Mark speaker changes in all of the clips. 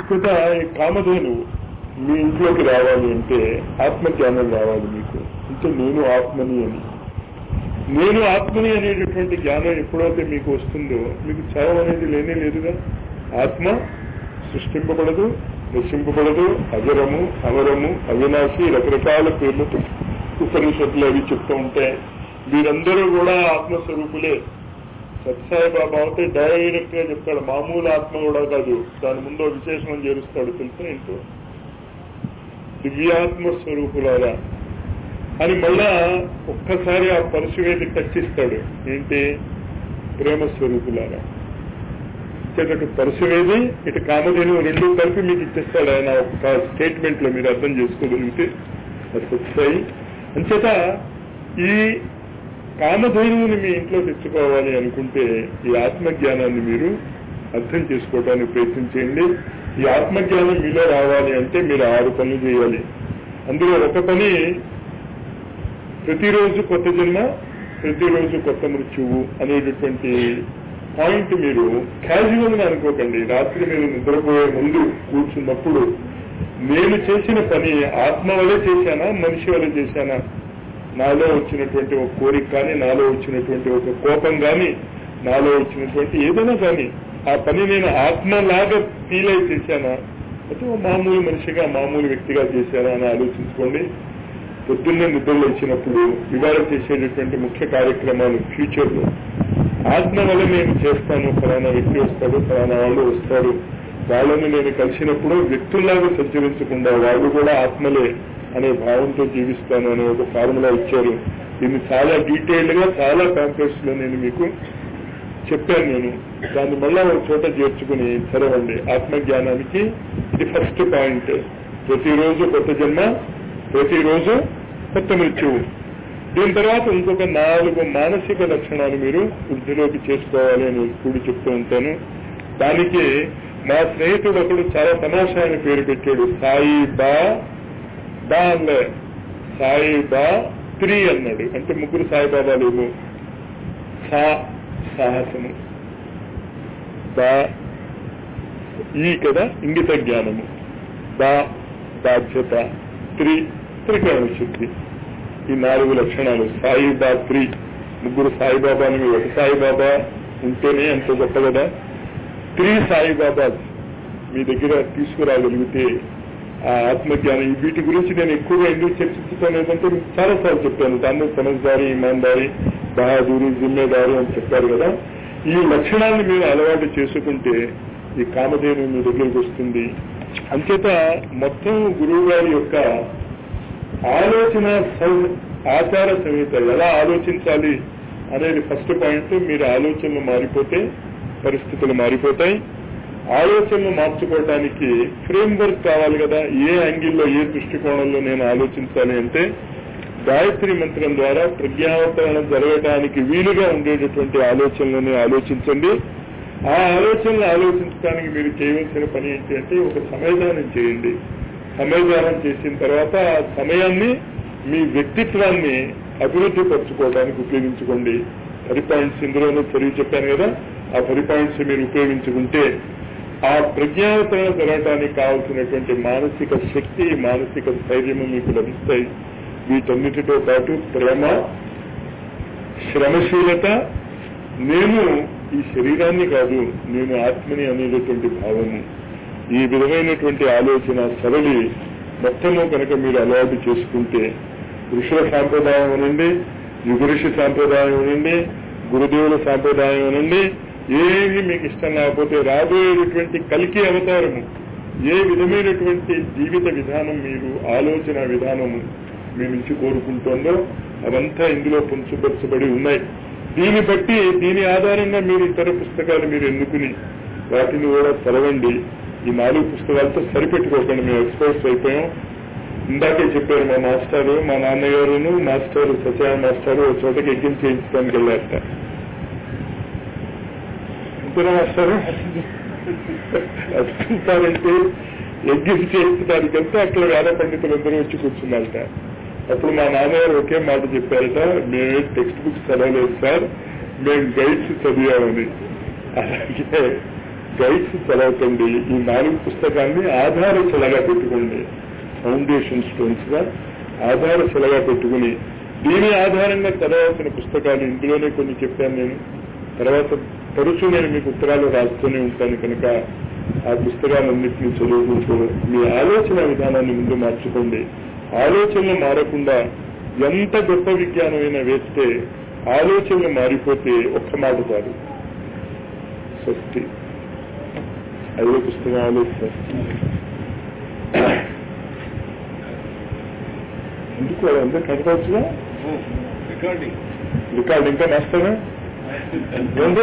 Speaker 1: చేత ఈ కామధేనువు మీ ఇంట్లోకి రావాలి అంటే ఆత్మజ్ఞానం రావాలి మీకు. అంటే నేను ఆత్మని అని, నేను ఆత్మని అనేటటువంటి జ్ఞానం ఎప్పుడైతే మీకు వస్తుందో మీకు చావు అనేది లేనే లేదుగా. ఆత్మ సృష్టింపబడదు, నశింపబడదు, అజరము, అమరము, అవినాశి, రకరకాల పేర్లతో ఉపనిషత్తులు అవి చెప్తూ ఉంటాయి. వీరందరూ కూడా ఆత్మస్వరూపులే. సత్సాయిబాబా అయితే డైరెక్ట్ గా చెప్తాడు, మామూలు ఆత్మ కూడా కాదు, దాని ముందు విశేషణం చేరుస్తాడు. తెలుసా ఏంటో, దివ్యాత్మ స్వరూపులారా అని మళ్ళా ఒక్కసారి ఆ పరశువేది టచ్చిస్తాడు. ఏంటి? ప్రేమ స్వరూపులారా. ఇటు పరశువేది, ఇటు కామధేను రెండు కలిపి మీకు ఇచ్చేస్తాడు ఆయన ఒక్క స్టేట్మెంట్ లో. మీరు అర్థం చేసుకోగలిగితే సత్సాయి. అంచేత ఈ కామధేనువుని మీ ఇంట్లో తెచ్చుకోవాలి అనుకుంటే ఈ ఆత్మజ్ఞానాన్ని మీరు అర్థం చేసుకోవడానికి ప్రయత్నం చేయండి. ఈ ఆత్మజ్ఞానం మీలో రావాలి అంటే మీరు 6 పనులు చేయాలి. అందులో ఒక పని ప్రతిరోజు కొత్త జన్మ, ప్రతిరోజు కొత్త మృత్యువు అనేటటువంటి పాయింట్ మీరు క్యాజువల్ గా అనుకోకండి. రాత్రి మీరు నిద్రపోయే ముందు కూర్చున్నప్పుడు నేను చేసిన పని ఆత్మ వల్లే చేశానా, మనిషి వల్ల చేశానా, నాలో వచ్చినటువంటి ఒక కోరిక కానీ, నాలో వచ్చినటువంటి ఒక కోపం కానీ, నాలో వచ్చినటువంటి ఏదైనా కానీ ఆ పని నేను ఆత్మలాగా ఫీల్ అయి చేశానా, అయితే మామూలు మనిషిగా మామూలు వ్యక్తిగా చేశానా అని ఆలోచించుకోండి. పొద్దున్నే నిద్రలు వచ్చినప్పుడు ఇవాళ చేసేటటువంటి ముఖ్య కార్యక్రమాలు ఫ్యూచర్ లో ఆత్మ వల్ల నేను చేస్తాను, ఫలానా వ్యక్తి వస్తాడు, ఫలానా వాళ్ళు వస్తారు, వాళ్ళని నేను కలిసినప్పుడు వ్యక్తుల్లాగా సంచరించకుండా వాళ్ళు కూడా ఆత్మలే అనే భావంతో జీవిస్తాను అనే ఒక ఫార్ములా ఇచ్చారు. దీన్ని చాలా డీటెయిల్డ్ గా చాలా ప్యాంప్లెట్స్ లో నేను మీకు చెప్పాను. నేను దాన్ని మళ్ళా ఒక చోట చేర్చుకుని చదవండి. ఆత్మజ్ఞానానికి ఇది ఫస్ట్ పాయింట్. ప్రతిరోజు కొత్త జన్మ, ప్రతిరోజు కొత్త మృత్యువు. దీని తర్వాత ఇంకొక 4 మానసిక లక్షణాలు మీరు వృద్ధిలోకి చేసుకోవాలి అని కూడా చెప్తూ ఉంటాను. దానికి మా స్నేహితుడు ఒకడు చాలా తమాషా అని పేరు పెట్టాడు. సాయి బా అన్లే, సాయి బా 3 అన్నాడు. అంటే 3 సాయిబాబాలేమో. సాహసము, బా ఈ కదా ఇంగిత జ్ఞానము, బా బాధ్యత, త్రికరణ శుద్ధి. ఈ 4 లక్షణాలు సాయిబా 3. 3 సాయిబాబాని ఒక సాయిబాబా ఉంటేనే ఎంతో గొప్ప కదా. 3 సాయిబాబా మీ దగ్గర తీసుకురాగలిగితే ఆ ఆత్మజ్ఞానం. వీటి గురించి నేను ఎక్కువగా ఎందుకు చర్చించుతాను లేదంటే మీకు చాలాసార్లు చెప్పాను. దాన్ని సమజ్దారి, ఇమాన్దారి, బహాదూరి, జిమ్మేదారి అని చెప్పారు కదా. ఈ లక్షణాన్ని మీరు అలవాటు చేసుకుంటే ఈ కామధేను మీ దగ్గరికి వస్తుంది. అంచేత మొత్తం గురువు గారి యొక్క ఆలోచన ఆచార సంహిత ఎలా ఆలోచించాలి అనేది ఫస్ట్ పాయింట్. మీరు ఆలోచనలు మారిపోతే పరిస్థితులు మారిపోతాయి. ఆలోచనలు మార్చుకోవడానికి ఫ్రేమ్వర్క్ కావాలి కదా. ఏ యాంగిల్లో, ఏ దృష్టికోణంలో నేను ఆలోచించాలి అంటే గాయత్రి మంత్రం ద్వారా ప్రజ్ఞావతరణ జరగడానికి వీలుగా ఉండేటటువంటి ఆలోచనలని ఆలోచించండి. ఆ ఆలోచనలు ఆలోచించడానికి మీరు చేయవలసిన పని ఏంటి అంటే ఒక సమయదానం చేయండి. సమయదానం చేసిన తర్వాత ఆ సమయాన్ని మీ వ్యక్తిత్వాన్ని అభివృద్ధి పరచుకోవడానికి ఉపయోగించుకోండి. 10 పాయింట్స్ ఇందులోనే చదివి చెప్పాను కదా. ఆ 10 పాయింట్స్ మీరు ఉపయోగించుకుంటే ఆ ప్రజ్ఞావతరణ జరగడానికి కావాల్సినటువంటి మానసిక శక్తి, మానసిక స్థైర్యము మీకు లభిస్తాయి. వీటన్నిటితో పాటు ప్రేమ, శ్రమశీలత, నేను ఈ శరీరాన్ని కాదు నేను ఆత్మని అనేటటువంటి భావము, ఈ విధమైనటువంటి ఆలోచన సరళి మొత్తము కనుక మీరు అలవాటు చేసుకుంటే ఋషుల సాంప్రదాయం అనండి, యుగఋషి సాంప్రదాయం అనండి, గురుదేవుల సాంప్రదాయం అనండి, ఏమి మీకు ఇష్టం లేకపోతే రాబోయేటటువంటి కల్కి అవతారము ఏ విధమైనటువంటి జీవిత విధానం మీరు ఆలోచన విధానము మీ నుంచి కోరుకుంటుందో అవంతా ఇందులో పొందుపరచబడి ఉన్నాయి. దీన్ని బట్టి దీని ఆధారంగా మీరు ఇతర పుస్తకాలు మీరు ఎన్నుకుని వాటిని కూడా చదవండి. ఈ 4 పుస్తకాలతో సరిపెట్టుకోకండి. మేము ఎక్స్పర్ట్స్ అయిపోయాం. ఇందాకే చెప్పారు మా మాస్టారు, మా నాన్నగారును మాస్టారు సత్య మాస్టారు ఒక చోటకి యజ్ఞం చేయించడానికి వెళ్ళారట. అంతేనా మాస్టారు? అసలుంటారంటే యజ్ఞం చేయించడానికంటే అక్కడ వేద పండితులందరూ వచ్చి కూర్చున్నారట. అప్పుడు మా నాన్నగారు ఒకే మాట చెప్పారట, మేమే టెక్స్ట్ బుక్స్ చదవలేదు సార్, మేము గైడ్స్ చదివామని. అలాగే గైడ్స్ చదవకండి. ఈ 4 పుస్తకాన్ని ఆధారశిలగా పెట్టుకోండి. ఫౌండేషన్ స్టోన్స్ గా ఆధారశిలగా పెట్టుకుని దీని ఆధారంగా చదవాల్సిన పుస్తకాలు ఇందులోనే కొన్ని చెప్పాను నేను. తర్వాత తరచూ నేను మీకు ఉత్తరాలు రాస్తూనే ఉంటాను కనుక ఆ పుస్తకాలన్నింటినీ చదువుకుంటూ మీ ఆలోచన విధానాన్ని ముందు మార్చుకోండి. ఆలోచనలు మారకుండా ఎంత గొప్ప విజ్ఞానమైనా వేస్తే ఆలోచనలు మారిపోతే ఒక్క మాట కాదు, స్వస్తి. 5వ పుస్తకం ఆలోచన ఎందుకు అందరూ కనపడచ్చుగా. రికార్డు ఇంకా నేస్తానా ఏంటి?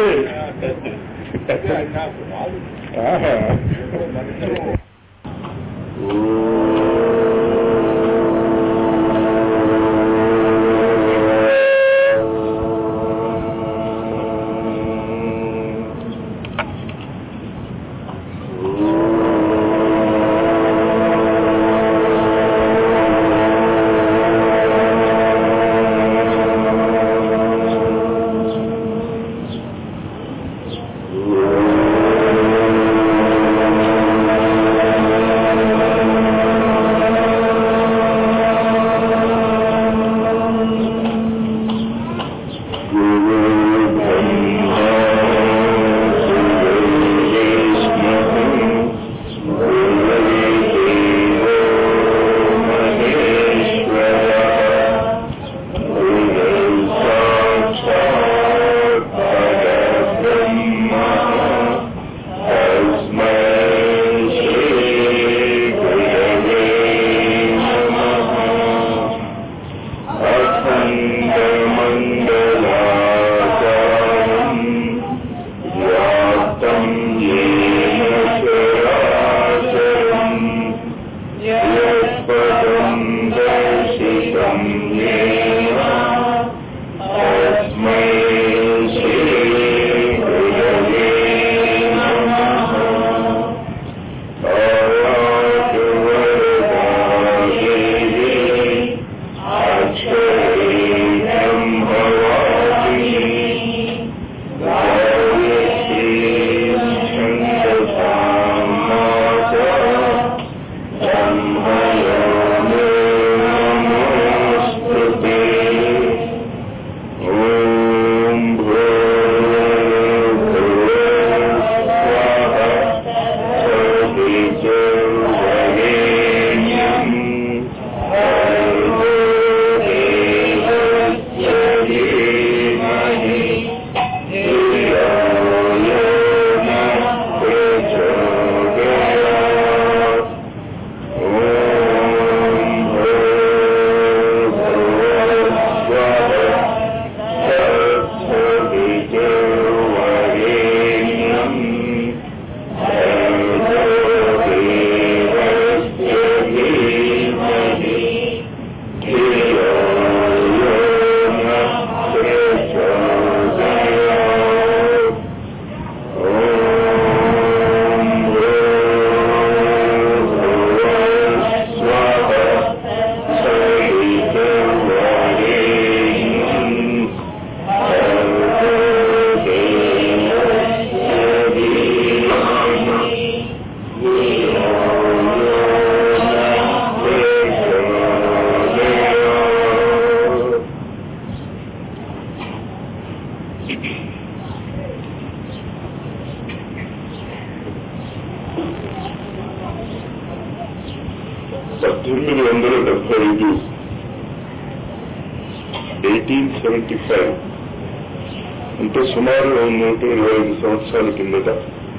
Speaker 2: అంటే సుమారు 125 సంవత్సరాల కిందట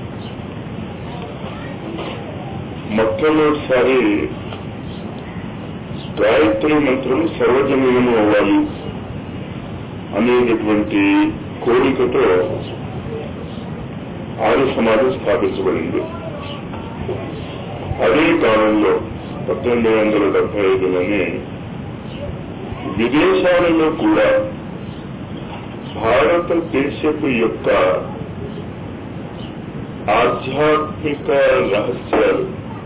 Speaker 2: మొట్టమొదటిసారి గాయత్రి మంత్రం సర్వజనీయము అవ్వాలి అనేటటువంటి కోరికతో ఆర్య సమాజం స్థాపించబడింది. అదే కాలంలో 1875లోనే విదేశాలలో కూడా భారతదేశపు యొక్క ఆధ్యాత్మిక రహస్యాలు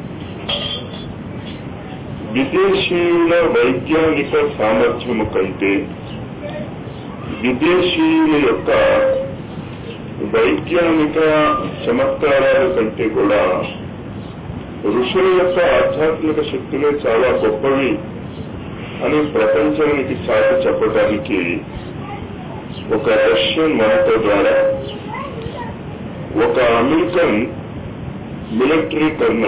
Speaker 2: విదేశీయుల వైజ్ఞానిక సామర్థ్యము కంటే విదేశీయుల యొక్క వైజ్ఞానిక చమత్కారాల కంటే కూడా ఋషుల యొక్క ఆధ్యాత్మిక శక్తులే చాలా గొప్పవి అని ప్రపంచానికి చాటి చెప్పడానికి ఒక రష్యన్ వంట ద్వారా ఒక American military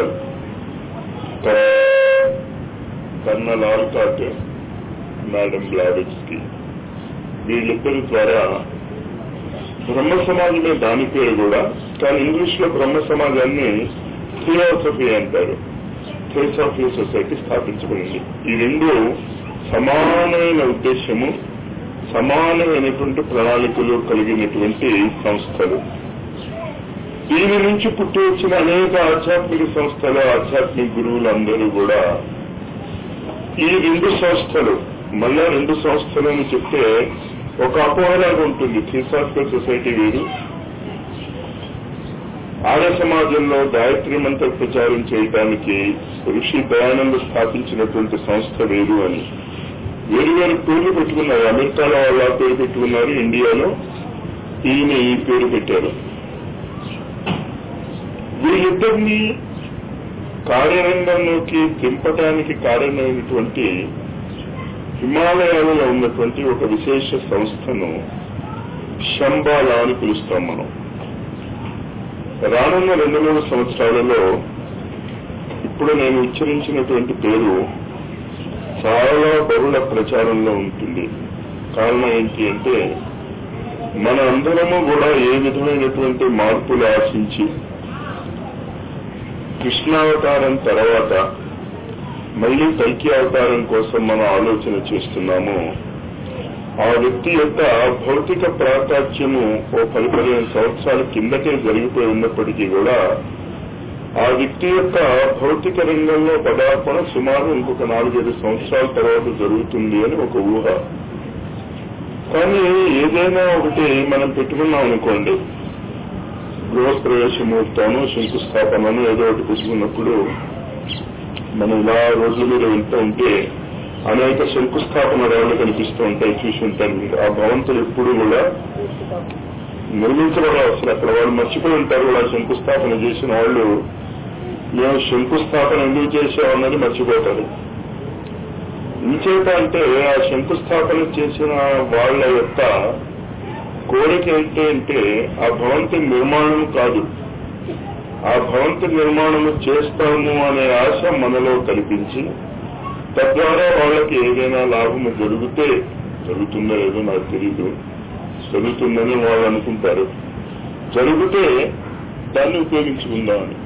Speaker 2: colonel Olcott, madam Blavatsky, వీళ్ళిద్దరి ద్వారా బ్రహ్మ సమాజమే దాని పేరు కూడా, కానీ ఇంగ్లీష్ లో బ్రహ్మ సమాజాన్ని థియోసఫీ అంటారు. థియోసఫీ సొసైటీ స్థాపించబడింది. ఈ రెండు సమానమైన ఉద్దేశము, సమానమైనటువంటి ప్రణాళికలు కలిగినటువంటి సంస్థలు. దీని నుంచి పుట్టి వచ్చిన అనేక ఆధ్యాత్మిక సంస్థలు, ఆధ్యాత్మిక గురువులు అందరూ కూడా ఈ రెండు సంస్థలు, మళ్ళా రెండు సంస్థలు అని చెప్తే ఒక అపోహలాగా ఉంటుంది. థియోసాఫికల్ సొసైటీ వేరు, ఆర్య సమాజంలో గాయత్రి మంత్ర ప్రచారం చేయడానికి ఋషి దయానంద స్థాపించినటువంటి సంస్థ వేరు అని వేరు పేర్లు పెట్టుకున్నారు. అమెరికాలో వాళ్ళ పేరు పెట్టుకున్నారు, ఇండియాలో ఈయన ఈ పేరు పెట్టారు. వీళ్ళిద్దరినీ కార్యరంగంలోకి దింపడానికి కారణమైనటువంటి హిమాలయాలలో ఉన్నటువంటి ఒక విశేష సంస్థను శంబాలా అని పిలుస్తాం మనం. రానున్న 2-3 సంవత్సరాలలో ఇప్పుడు నేను ఉచ్చరించినటువంటి పేరు చాలా బహుళ ప్రచారంలో ఉంటుంది. కారణం ఏంటి అంటే, మన అందరము కూడా ఏ విధమైనటువంటి మార్పులు ఆశించి కృష్ణావతారం తర్వాత మళ్లీ కల్కి అవతారం కోసం మనం ఆలోచన చేస్తున్నాము, ఆ వ్యక్తి యొక్క భౌతిక ప్రాకాచ్యము ఓ 10-15 సంవత్సరాల కిందకే జరిగిపోయి ఉన్నప్పటికీ కూడా ఆ వ్యక్తి యొక్క భౌతిక రంగంలో పదార్పణ సుమారు ఇంకొక 4-5 సంవత్సరాల తర్వాత జరుగుతుంది అని ఒక ఊహ. కానీ ఏదైనా ఒకటి మనం పెట్టుకున్నాం అనుకోండి, గృహప్రవేశ ముహూర్తాను, శంకుస్థాపనను ఏదో ఒకటి పెట్టుకున్నప్పుడు మనం ఇలా రోడ్ల మీద వెళ్తూ ఉంటే అనేక శంకుస్థాపన రేవులు కనిపిస్తూ ఉంటాయి, చూసి ఉంటారు మీరు. ఆ భవంతులు ఎప్పుడు కూడా నిర్మించబడ అసలు అక్కడ వాళ్ళు మర్చిపోయి ఉంటారు కూడా. శంకుస్థాపన చేసిన వాళ్ళు మేము శంకుస్థాపన ఎందుకు చేసామన్నది మర్చిపోతారు. ఇంచేత అంటే ఆ శంకుస్థాపన చేసిన వాళ్ళ యొక్క కోరిక ఏంటి అంటే ఆ భవంతి నిర్మాణం కాదు, ఆ భవంతి నిర్మాణము చేస్తాము అనే ఆశ మనలో కల్పించి తద్వారా వాళ్ళకి ఏదైనా లాభము జరిగితే, జరుగుతుందో లేదో నాకు తెలీదు, జరుగుతుందని వాళ్ళు అనుకుంటారు, జరిగితే దాన్ని ఉపయోగించుకుందామని.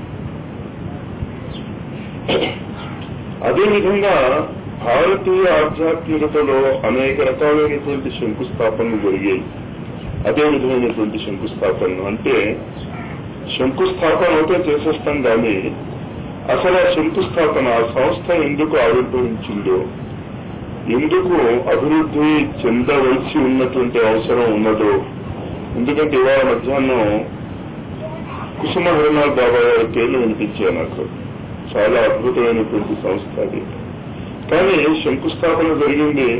Speaker 2: అదేవిధంగా భారతీయ ఆధ్యాత్మికతలో అనేక రకాలైనటువంటి శంకుస్థాపనలు జరిగాయి. అదే విధమైనటువంటి శంకుస్థాపనలు అంటే శంకుస్థాపన అయితే చేసేస్తాం కానీ అసలు ఆ శంకుస్థాపన, ఆ సంస్థ ఎందుకు ఆవిర్భవించిందో, ఎందుకు అభివృద్ధి చెందవలసి ఉన్నటువంటి అవసరం ఉన్నదో. ఎందుకంటే ఇవాళ మధ్యాహ్నం కుసుమ హరినాథ్ బాబా గారి పేర్లు వినిపించాయి నాకు. చాలా అద్భుతమైనటువంటి సంస్థ అది. కానీ శంకుస్థాపన జరిగింది,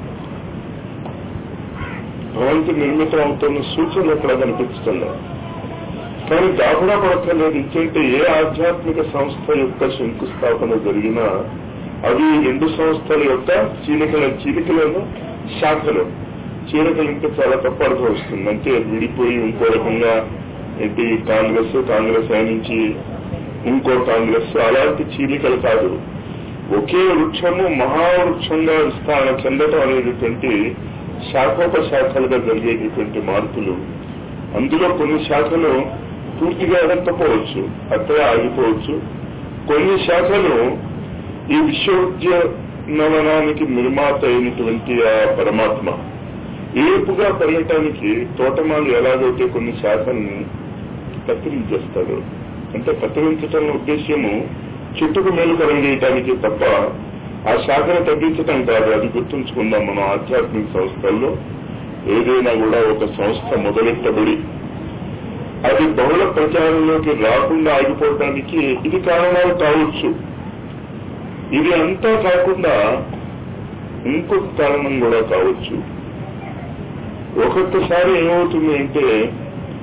Speaker 2: భవంతి నిర్మితం అవుతున్న సూచనలు ఎక్కడ కనిపించడం లేదు. కానీ దాగుడా పడక్కర్లేదు. ఇచ్చంటే ఏ ఆధ్యాత్మిక సంస్థ యొక్క శంకుస్థాపన జరిగినా అవి రెండు సంస్థల యొక్క చీలికలను శాఖలు. చీలికలు ఇంకా చాలా తప్పు అర్థం వస్తుంది, అంటే విడిపోయి ఇంకో రకంగా ఏంటి కాంగ్రెస్ నుంచి ఇంకో కాంగ్రెస్, అలాంటి చీలికలు కాదు. ఒకే వృక్షము మహావృక్షంగా విస్తరణ చెందటం అనేటటువంటి శాఖోపశాఖలుగా జరిగేటటువంటి మార్పులు. అందులో కొన్ని శాఖలు పూర్తిగా ఎదకపోవచ్చు, అక్కడే ఆగిపోవచ్చు. కొన్ని శాఖలు ఈ విశ్వోద్యానవనానికి నిర్మాత అయినటువంటి ఆ పరమాత్మ ఏపుగా పెరగటానికి తోటమాలు ఎలాగైతే కొన్ని శాఖల్ని కత్తిరించేస్తాడు. అంటే కత్తిరించటం ఉద్దేశ్యము చెట్టుకు మేలు కలగజేయటానికి తప్ప ఆ శాఖను తగ్గించటం కాదు. అది గుర్తుంచుకుందాం. మనం ఆధ్యాత్మిక సంస్థల్లో ఏదైనా కూడా ఒక సంస్థ మొదలెట్టబడి అది బహుళ ప్రచారంలోకి రాకుండా ఆగిపోవటానికి ఇది కారణాలు కావచ్చు. ఇది అంతా కాకుండా ఇంకొక కారణం కూడా కావచ్చు. ఒక్కొక్కసారి ఏమవుతుంది అంటే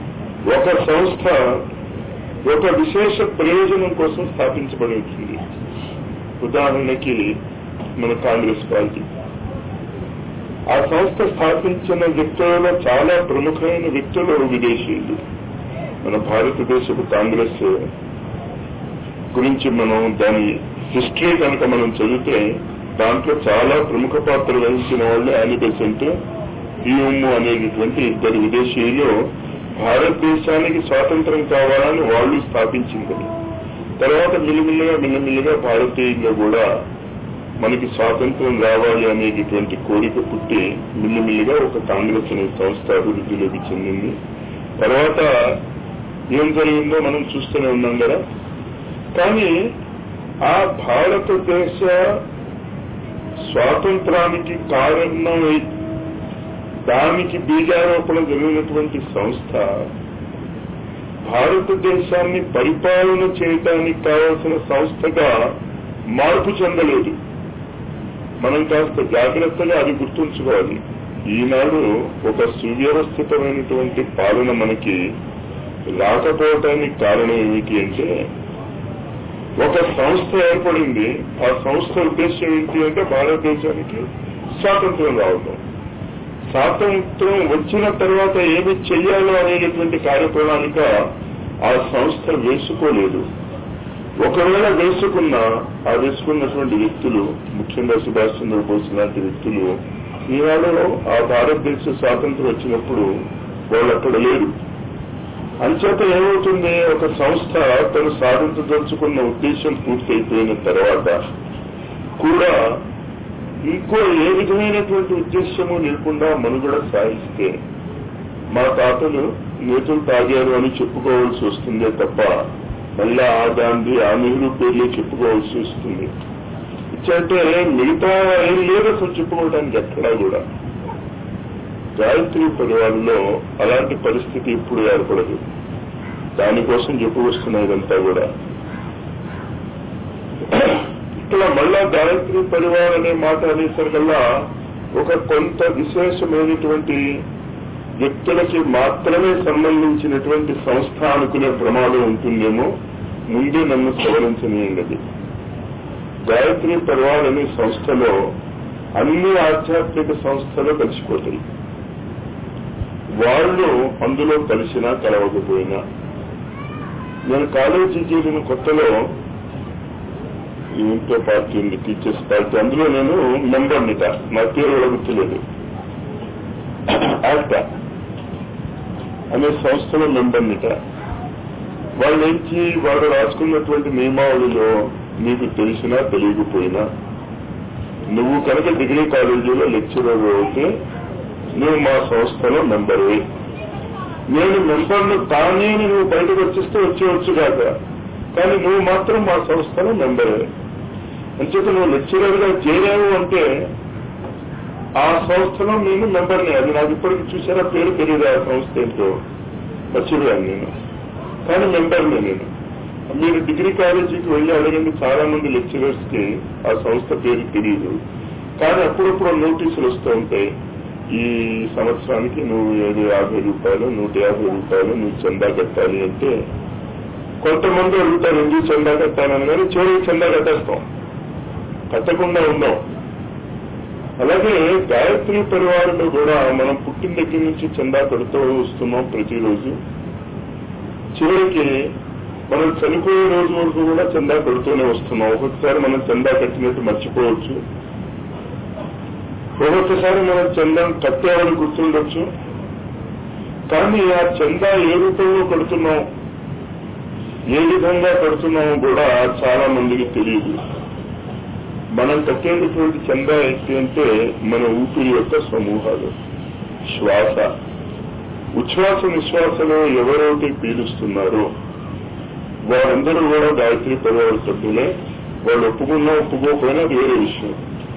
Speaker 2: ఒక సంస్థ ఒక విశేష ప్రయోజనం కోసం స్థాపించబడి ఉంటుంది. ఉదాహరణకి మన కాంగ్రెస్ పార్టీ. ఆ సంస్థ స్థాపించిన వ్యక్తులలో చాలా ప్రముఖమైన వ్యక్తులు విదేశీయులు. మన భారతదేశపు కాంగ్రెస్ గురించి మనం దాని హిస్టరీ కనుక మనం చదివితే దాంట్లో చాలా ప్రముఖ పాత్ర వహించిన వాళ్ళు యానీ బెసెంట్, హ్యూమ్ అనేటటువంటి ఇద్దరు విదేశీయులు భారతదేశానికి స్వాతంత్రం కావాలని వాళ్ళు స్థాపించింది. తర్వాత మిల్లిమిల్లిగా భారతీయుల్లో కూడా మనకి స్వాతంత్రం రావాలి అనేటటువంటి కోరిక పుట్టి మిల్లిమిల్లిగా ఒక కాంగ్రెస్ అనే సంస్థ అభివృద్ధిలోకి చెందింది. తర్వాత ఏం జరిగిందో మనం చూస్తూనే ఉన్నాం కదా. కానీ ఆ భారతదేశ స్వాతంత్రానికి కారణమై దానికి బీజారోపణ జరిగినటువంటి సంస్థ భారతదేశాన్ని పరిపాలన చేయడానికి కావాల్సిన సంస్థగా మార్పు చెందలేదు. మనం కాస్త జాగ్రత్తగా అది గుర్తుంచుకోవాలి. ఈనాడు ఒక సువ్యవస్థితమైనటువంటి పాలన మనకి రాకపోవటానికి కారణం ఏమిటి అంటే, ఒక సంస్థ ఏర్పడింది. ఆ సంస్థ ఉద్దేశం ఏంటి అంటే భారతదేశానికి స్వాతంత్రం రావడం. స్వాతంత్రం వచ్చిన తర్వాత ఏమి చెయ్యాలో అనేటటువంటి కార్యప్రణాళిక ఆ సంస్థ వేసుకోలేదు. ఒకవేళ వేసుకున్నా ఆ వేసుకున్నటువంటి వ్యక్తులు, ముఖ్యంగా సుభాష్ చంద్రబోస్ లాంటి వ్యక్తులు ఈనాడు ఆ భారతదేశ స్వాతంత్రం వచ్చినప్పుడు వాళ్ళు అక్కడ లేరు. అంచేత ఏమవుతుంది, ఒక సంస్థ తను సాధించదలుచుకున్న ఉద్దేశం పూర్తయిపోయిన తర్వాత కూడా ఇంకో ఏ విధమైనటువంటి ఉద్దేశము లేకుండా మనుగడ సాగిస్తే మా తాతలు నేతలు తాగారు అని చెప్పుకోవాల్సి వస్తుందే తప్ప మళ్ళా ఆ గాంధీ ఆ నెహ్రూ పేర్లే చెప్పుకోవాల్సి వస్తుంది. ఇచ్చంటే మిగతా ఏం లేదు అసలు చెప్పుకోవడానికి ఎక్కడా కూడా. గాయత్రి పరివారంలో అలాంటి పరిస్థితి ఇప్పుడు ఏర్పడదు. దానికోసం చెప్పుకొస్తున్నాయి ఇదంతా కూడా. ఇక్కడ మళ్ళా గాయత్రి పరివార్ అనే మాట అనేసరికల్లా ఒక కొంత విశేషమైనటువంటి వ్యక్తులకి మాత్రమే సంబంధించినటువంటి సంస్థ అనుకునే ప్రమాదం ఉంటుందేమో. ముందే నన్ను సవరించనీయండి. గాయత్రి పరివార్ అనే సంస్థలో అన్ని ఆధ్యాత్మిక సంస్థలు కలిసిపోతాయి. వాళ్ళు అందులో కలిసినా కలవకపోయినా. నేను కాలేజీ చేరిన కొత్తలో ఇంట్లో పార్టీ ఉంది, టీచర్స్ పార్టీ. అందులో నేను మెంబర్నిట. నా పేరు కూడా గుర్తులేదు. ఆక్టా అనే సంస్థలో మెంబర్నిట. వాళ్ళేంచి వాళ్ళు రాసుకున్నటువంటి నియమావళిలో నీకు తెలిసినా తెలియకపోయినా నువ్వు కనుక డిగ్రీ కాలేజీలో లెక్చరర్ అయితే నువ్వు మా సంస్థలో మెంబర్వి. నేను మెంబర్ను కానీ నువ్వు బయటకు వచ్చేస్తే వచ్చేవచ్చు కాక, కానీ నువ్వు మాత్రం మా సంస్థలో మెంబరే. అంచేత నువ్వు లెక్చరర్ గా చేరావు అంటే ఆ సంస్థలో నేను మెంబర్ని. అది నాకు ఇప్పటికి చూసారా పేరు తెలియదు. ఆ సంస్థ ఏంటో మర్చిపోయాను నేను, కానీ మెంబర్ని నేను. మీరు డిగ్రీ కాలేజీకి వెళ్ళి అడగండి, చాలా మంది లెక్చరర్స్ కి ఆ సంస్థ పేరు తెలియదు. కానీ అప్పుడప్పుడు నోటీసులు వస్తూ ఉంటాయి, ఈ సంవత్సరానికి నువ్వు 50 రూపాయలు 150 రూపాయలు నువ్వు చందా కట్టాలి అంటే కొంతమంది అడుగుతారు ఎందుకు చందా కట్టాలని. కానీ చివరికి చందా కట్టేస్తాం, కట్టకుండా ఉందాం. అలాగే గాయత్రి పరివారంలో కూడా మనం పుట్టిన దగ్గర నుంచి చందా కడుతూ వస్తున్నాం ప్రతిరోజు. చివరికి మనం చనిపోయే రోజు వరకు కూడా చందా కడుతూనే వస్తున్నాం. ఒక్కొక్కసారి మనం చందా కట్టినట్టు మర్చిపోవచ్చు, ఒక్కొక్కసారి మనం చందా కట్టేవాళ్ళు గుర్తుండొచ్చు. కానీ ఆ చందా ఏ రూపంలో కడుతున్నాం, ఏ విధంగా కడుతున్నామో కూడా చాలా మందికి తెలియదు. మనం కట్టేటటువంటి చందా ఏంటి అంటే మన ఊపిరి యొక్క సమూహాలు, శ్వాస, ఉచ్ఛ్వాస నిశ్వాసలో ఎవరైతే పీలుస్తున్నారో వారందరూ కూడా గాయత్రి పరివార సభ్యులే. వాళ్ళు ఒప్పుకున్నా ఒప్పుకోకపోయినా అది వేరే విషయం.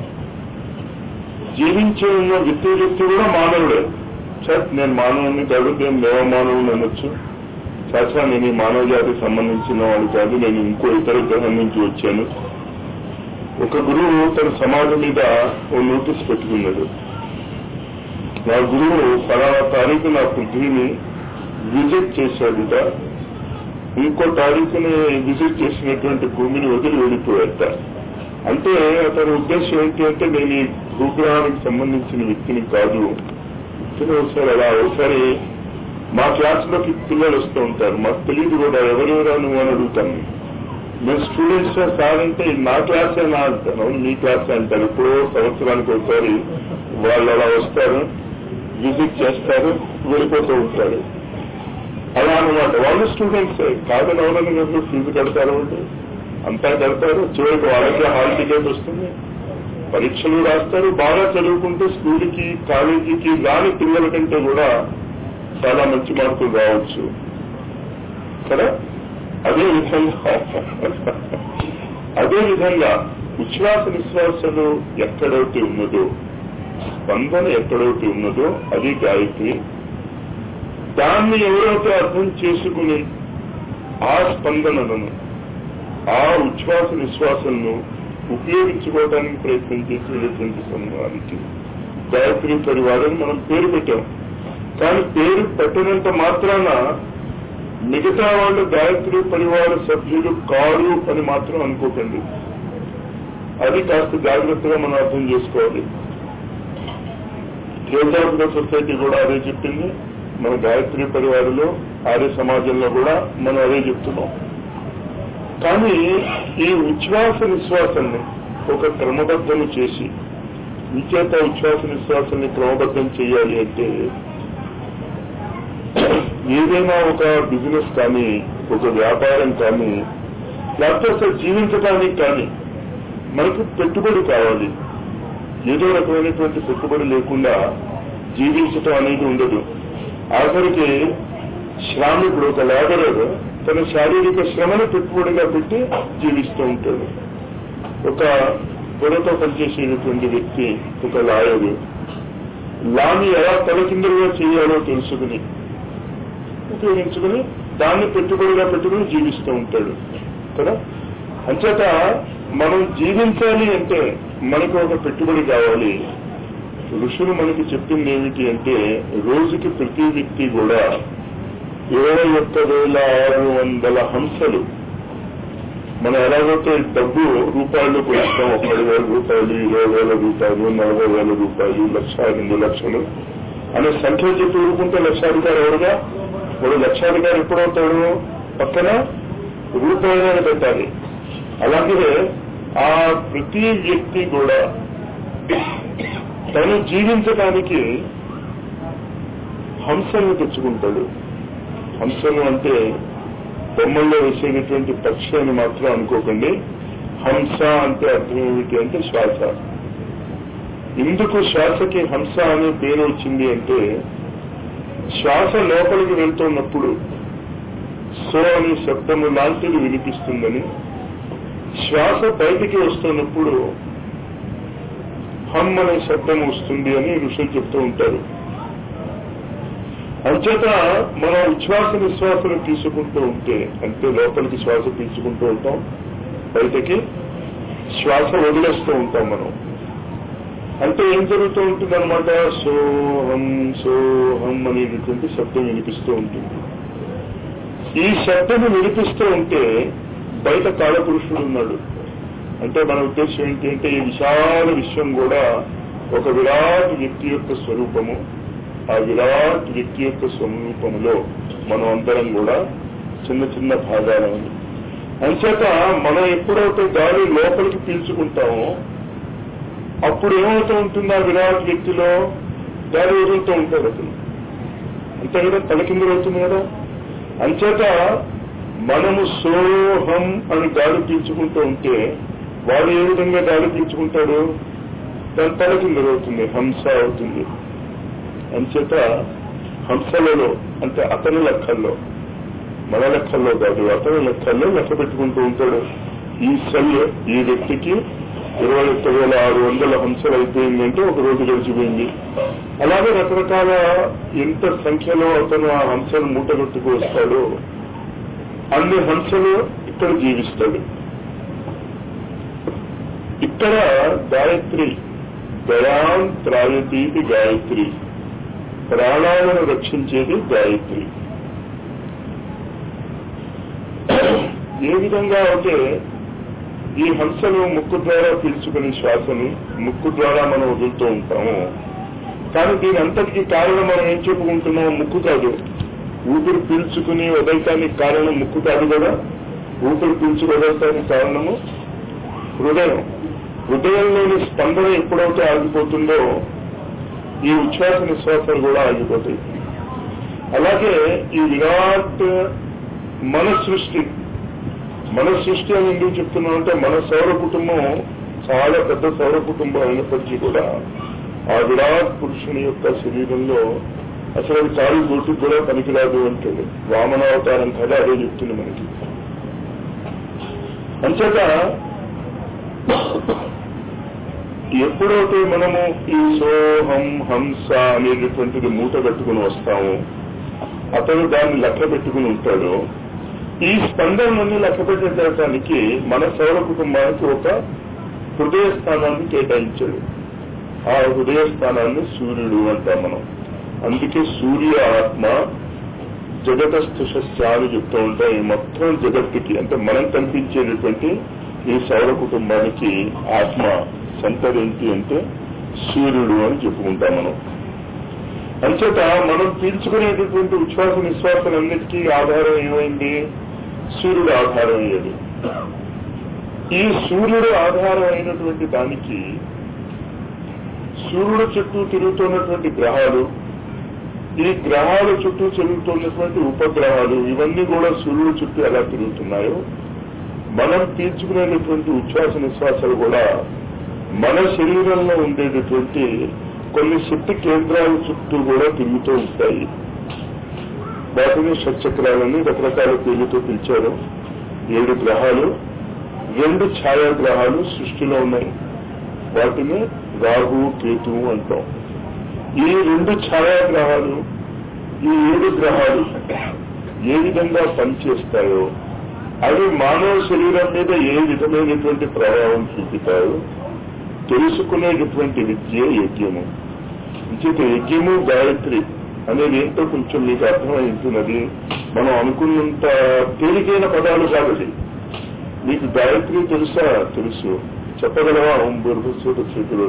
Speaker 2: జీవించి ఉన్న వ్యక్తి కూడా మానవుడే. సార్ నేను మానవుని కాదు, నేను దేవమానవుని అనొచ్చు. చాచా నేను ఈ మానవ జాతికి సంబంధించిన వాడు కాదు, నేను ఇంకో ఇతర గ్రహం నుంచి వచ్చాను. ఒక గురువు తన సమాజం మీద ఓ నోటీస్ పెట్టుకున్నాడు. నా గురువు ఫలానా తారీఖు నా పృథ్వీని విజిట్ చేశాడుట, ఇంకో తారీఖుని విజిట్ చేసినటువంటి భూమిని వదిలి వెళ్ళిపోయాట. అంటే అతని ఉద్దేశం ఏంటి అంటే, నేను ఈ భూగ్రహానికి సంబంధించిన వ్యక్తిని కాదు. ఒకసారి అలా ఒకసారి మా క్లాస్లోకి పిల్లలు వస్తూ ఉంటారు, మాకు తెలియదు కూడా ఎవరెవరా నువ్వు అని అడుగుతాను. మేము స్టూడెంట్స్ సార్ అంటే నా క్లాసే నా అంటాను. అవును మీ క్లాసే అంటారు. ఎప్పుడో సంవత్సరానికి ఒకసారి వాళ్ళు అలా వస్తారు, విజిట్ చేస్తారు, వెళ్ళిపోతూ ఉంటారు. అలా అనమాట. వాళ్ళు స్టూడెంట్సే కాదని ఎవరని కదా ఫీజు కడతారు, అంటే అంతా కడతారు. చివరికి వాళ్ళకి హాల్ టికెట్ వస్తుంది, పరీక్షలు రాస్తారు. బాగా చదువుకుంటే స్కూల్కి కాలేజీకి రాని పిల్లల కంటే కూడా చాలా మంచి మార్కులు రావచ్చు కదా. అదేవిధంగా ఉచ్ఛ్వాస నిశ్వాసలు ఎక్కడైతే ఉన్నదో, స్పందన ఎక్కడైతే ఉన్నదో అది గాయత్రి. దాన్ని ఎవరైతే అర్థం చేసుకుని ఆ స్పందనలను, ఆ ఉచ్ఛ్వాస నిశ్వాసలను ఉపయోగించుకోవడానికి ప్రయత్నం చేసేటువంటి సమూహానికి గాయత్రి పరివారం మనం పేరు పెట్టాం. కానీ పేరు పెట్టినంత మాత్రాన మిగతా వాళ్ళు గాయత్రి పరివార సభ్యులు కారు అని మాత్రం అనుకోకండి. అది కాస్త జాగ్రత్తగా మనం అర్థం చేసుకోవాలి. థియోసాఫికల్ సొసైటీ కూడా అదే చెప్పింది, మన గాయత్రి పరివారంలో ఆర్య సమాజంలో కూడా మనం అదే చెప్తున్నాం. కానీ ఈ ఉచ్ఛ్వాస నిశ్వాసాన్ని ఒక క్రమబద్ధం చేసి, ఇంచేత ఉచ్ఛ్వాస నిశ్వాసాన్ని క్రమబద్ధం చేయాలి అంటే, ఏదైనా ఒక బిజినెస్ కానీ, ఒక వ్యాపారం కానీ, లేకపోతే అసలు జీవించడానికి కానీ మనకు పెట్టుబడి కావాలి. ఏదో రకమైనటువంటి పెట్టుబడి లేకుండా జీవించటం అనేది ఉండదు. ఆఖరికి శ్రామికుడు, ఒక లేబరర్ తన శారీరక శ్రమను పెట్టుబడిగా పెట్టి జీవిస్తూ ఉంటాడు. ఒక పొరతో పనిచేసేటటువంటి వ్యక్తి, ఒక లాయరు, లాని ఎలా తలకిందులుగా చేయాలో తెలుసుకుని ఉపయోగించుకుని దాన్ని పెట్టుబడిగా పెట్టుకుని జీవిస్తూ ఉంటాడు కదా. అంచేత మనం జీవించాలి అంటే మనకు ఒక పెట్టుబడి కావాలి. ఋషులు మనకి చెప్పింది ఏమిటి అంటే, రోజుకి ప్రతి వ్యక్తి కూడా 21,600 హంసలు, మనం ఎలాగైతే డబ్బు రూపాయలు కొలుస్తాం, 10,000 రూపాయలు, 20,000 రూపాయలు, 40,000 రూపాయలు, 1,00,000, 2 లక్షలు అనే సంఖ్య చెప్పి ఊరుకుంటే లక్షాధికారి ఎవరుగా? వాడు లక్షాధికారి ఎప్పుడవుతాడు? పక్కన రూపాయలు పెట్టాలి. అలాగే ఆ ప్రతి వ్యక్తి కూడా తను జీవించడానికి హంసను తెచ్చుకుంటాడు. హంసను అంటే బొమ్మల్లో వేసేటటువంటి పక్షి అని మాత్రం అనుకోకండి. హంస అంటే అర్థం ఏమిటి అంటే శ్వాస. ఎందుకు శ్వాసకి హంస అనే పేరు వచ్చింది అంటే, శ్వాస లోపలికి వెళ్తున్నప్పుడు సో అనే శబ్దము లాంటిది వినిపిస్తుందని, శ్వాస బయటికి వస్తున్నప్పుడు హమ్ అనే శబ్దం వస్తుంది అని ఋషులు చెప్తూ ఉంటారు. అంచేత మనం ఉచ్ఛ్వాస నిశ్వాసను తీసుకుంటూ ఉంటే, అంటే లోపలికి శ్వాస పీల్చుకుంటూ ఉంటాం, బయటకి శ్వాస వదిలేస్తూ ఉంటాం మనం. అంటే ఏం జరుగుతూ ఉంటుంది అనమాట, సోహం సోహం అనేటటువంటి శబ్దం వినిపిస్తూ ఉంటుంది. ఈ శబ్దం వినిపిస్తూ ఉంటే బయట కాలపురుషుడు ఉన్నాడు. అంటే మన ఉద్దేశం ఏంటి అంటే, ఈ విశాల విశ్వం కూడా ఒక విరాట్ వ్యక్తి యొక్క స్వరూపము. ఆ విరాట్ వ్యక్తి యొక్క స్వరూపములో మనం అందరం కూడా చిన్న చిన్న భాగాలని. అంచేత మనం ఎప్పుడైతే గాలి లోపలికి పీల్చుకుంటామో అప్పుడు ఏమవుతూ ఉంటుంది, ఆ విరాట్ వ్యక్తిలో గాలి వదులుతూ ఉంటాడు అతను. అంతే కదా, తలకిందులు అవుతుంది కదా. అంచేత మనము సోహం అని గాలి పీల్చుకుంటూ ఉంటే వాడు ఏ విధంగా గాలి పీల్చుకుంటాడు, దాని తలకిందులు అవుతుంది, హంస అవుతుంది. అంచేత హంసలలో అంటే అతని లెక్కల్లో, మన లెక్కల్లో కాదు, అతని లెక్కల్లో లెక్క పెట్టుకుంటూ ఉంటాడు. ఈ సెల్ ఈ వ్యక్తికి 21,600 హంసలు అయిపోయిందంటే ఒక రోజు గడిచిపోయింది. అలాగే రకరకాల ఎంత సంఖ్యలో అతను ఆ హంసను మూటగొట్టుకు వస్తాడో అన్ని హంసలు ఇక్కడ జీవిస్తాడు. ఇక్కడ గాయత్రి దయాంత్రాయతీతి గాయత్రి, ప్రాణాలను రక్షించేది గాయత్రి. ఏ విధంగా అయితే ఈ హంసను ముక్కు ద్వారా పీల్చుకునే శ్వాసని ముక్కు ద్వారా మనం వదులుతూ ఉంటాము. కానీ దీని అంతటికీ కారణం మనం ఏం చెప్పుకుంటున్నాం? ముక్కు కాదు. ఊపిరి పీల్చుకుని వదలటానికి కారణం ముక్కు కాదు కదా. ఊపిరి పీల్చుకు వదలటానికి కారణము హృదయం. హృదయంలోని స్పందన ఎప్పుడైతే ఆగిపోతుందో ఈ ఉచ్ఛ్వాస నిశ్వాసాలు కూడా ఆగిపోతాయి. అలాగే ఈ విరాట్ మన సృష్టి అని ఎందుకు చెప్తున్నామంటే మన సౌర కుటుంబం చాలా పెద్ద సౌర కుటుంబం అయినప్పటికీ కూడా ఆ విరాట్ పురుషుని యొక్క శరీరంలో అసలు అది కాలు గోటుకు కూడా పనికిరాదు అంటుంది. వామనావతారం కదా అదే చెప్తుంది మనకి. అంచేత ఎప్పుడైతే మనము ఈ సోహం హంస అనేటటువంటిది మూట కట్టుకుని వస్తాము, అతను దాన్ని లెక్క పెట్టుకుని ఉంటాడు. ఈ స్పందనని లెక్క పెట్టడానికి మన సౌర కుటుంబానికి ఒక హృదయ స్థానాన్ని కేటాయించాడు. ఆ హృదయ స్థానాన్ని సూర్యుడు అంటాం మనం. అందుకే సూర్య ఆత్మ జగతస్థుషస్య అని చెప్తూ ఉంటాం. ఈ మొత్తం జగత్తుకి అంటే మనం కనిపించేటటువంటి ఈ సౌర కుటుంబానికి ఆత్మ సెంటర్ ఏంటి అంటే సూర్యుడు అని చెప్పుకుంటాం మనం. అంచేత మనం పీల్చుకునేటటువంటి ఉచ్ఛ్వాస నిశ్వాసాలన్నిటికీ ఆధారం ఏమైంది? సూర్యుడు ఆధారం అయ్యేది. ఈ సూర్యుడు ఆధారం అయినటువంటి దానికి సూర్యుడు చుట్టూ తిరుగుతున్నటువంటి గ్రహాలు, ఈ గ్రహాల చుట్టూ తిరుగుతున్నటువంటి ఉపగ్రహాలు, ఇవన్నీ కూడా సూర్యుడు చుట్టూ ఎలా తిరుగుతున్నాయో మనం పీల్చుకునేటటువంటి ఉచ్ఛ్వాస నిశ్వాసాలు కూడా మన శరీరంలో ఉండేటటువంటి కొన్ని శక్తి కేంద్రాల చుట్టూ కూడా తిరుగుతూ ఉంటాయి. వాటిని షట్చక్రాలని రకరకాల పేర్లతో పిలిచారు. 7 గ్రహాలు, 2 ఛాయాగ్రహాలు సృష్టిలో ఉన్నాయి. వాటిని రాహు కేతువు అంటాం. ఈ 2 ఛాయాగ్రహాలు, ఈ 7 గ్రహాలు ఏ విధంగా పనిచేస్తాయో అవి మానవ శరీరం మీద ఏ విధమైనటువంటి ప్రభావం చూపుతాయో తెలుసుకునేటటువంటి విద్య యజ్ఞము. ఇంచేత యజ్ఞము గాయత్రి అనేది ఏంటో కొంచెం మీకు అర్థమైంటున్నది. మనం అనుకున్నంత తేలికైన పదాలు కాదు. మీకు గాయత్రి తెలుసా? తెలుసు. చెప్పగలవా? ఓం భూర్భువస్సుః చేతిలో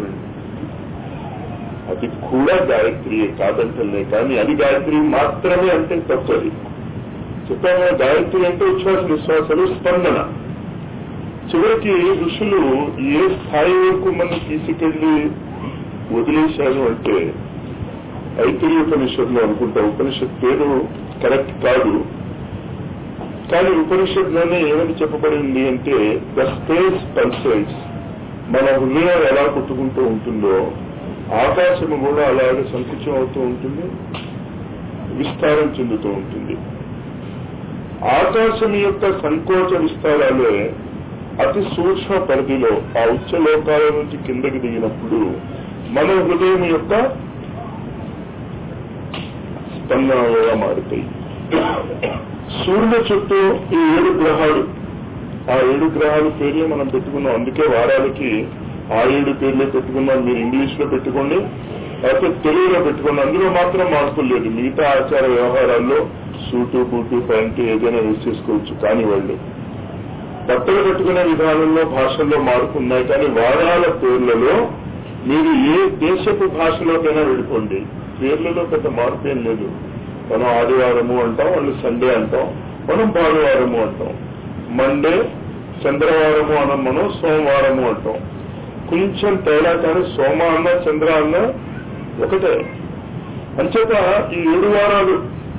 Speaker 2: అది కూడా గాయత్రియే కాదంటలే. కానీ అది గాయత్రి మాత్రమే అంటే తప్పది. చెప్పాము గాయత్రి అంటే ఉచ్ఛ్వాస నిశ్వాసాలు స్పందన. చివరికి ఋషులు ఏ స్థాయి వరకు మనం తీసుకెళ్లి వదిలేశారు అంటే ఐతిరేయ ఉపనిషత్తులో అనుకుంటా. ఉపనిషత్ పేరు కరెక్ట్ కాదు, కానీ ఉపనిషత్తులోనే ఏమని చెప్పబడింది అంటే ద స్పేస్ పల్సెస్. మన హృదయం ఎలా కొట్టుకుంటూ ఉంటుందో ఆకాశము కూడా అలాగే సంకుచం అవుతూ ఉంటుంది, విస్తారం చెందుతూ ఉంటుంది. ఆకాశం యొక్క సంకోచ విస్తారాలే అతి సూక్ష్మ పరిధిలో ఆ ఉచ్చ లోకాల నుంచి కిందకి దిగినప్పుడు మన హృదయం యొక్క స్పందనలుగా మారుతాయి. సూర్యుడు చుట్టూ ఈ 7 గ్రహాలు, ఆ 7 గ్రహాల పేర్లే మనం పెట్టుకున్నాం. అందుకే వారాలకి ఆ 7 పేర్లే పెట్టుకున్నాం. మీరు ఇంగ్లీష్ లో పెట్టుకోండి, అయితే తెలుగులో పెట్టుకోండి. అందులో మాత్రం మార్పులు లేదు. మిగతా ఆచార వ్యవహారాల్లో సూటు బూటు ప్యాంటు ఏదైనా యూజ్ చేసుకోవచ్చు. కానీ వాళ్ళు బట్టలు పెట్టుకునే విధానంలో భాషల్లో మార్పు ఉన్నాయి. కానీ వారాల పేర్లలో మీరు ఏ దేశపు భాషలోకైనా వెళ్ళిపోండి, పేర్లలో పెద్ద మార్పు ఏం లేదు. మనం ఆదివారము అంటాం, వాళ్ళు సండే అంటాం, మనం భానువారము అంటాం. మండే చంద్రవారము అనం, మనం సోమవారము అంటాం. కొంచెం తేడా, కానీ సోమ అన్న చంద్ర అన్న ఒకటే. అంచేత ఈ 7 వారాలు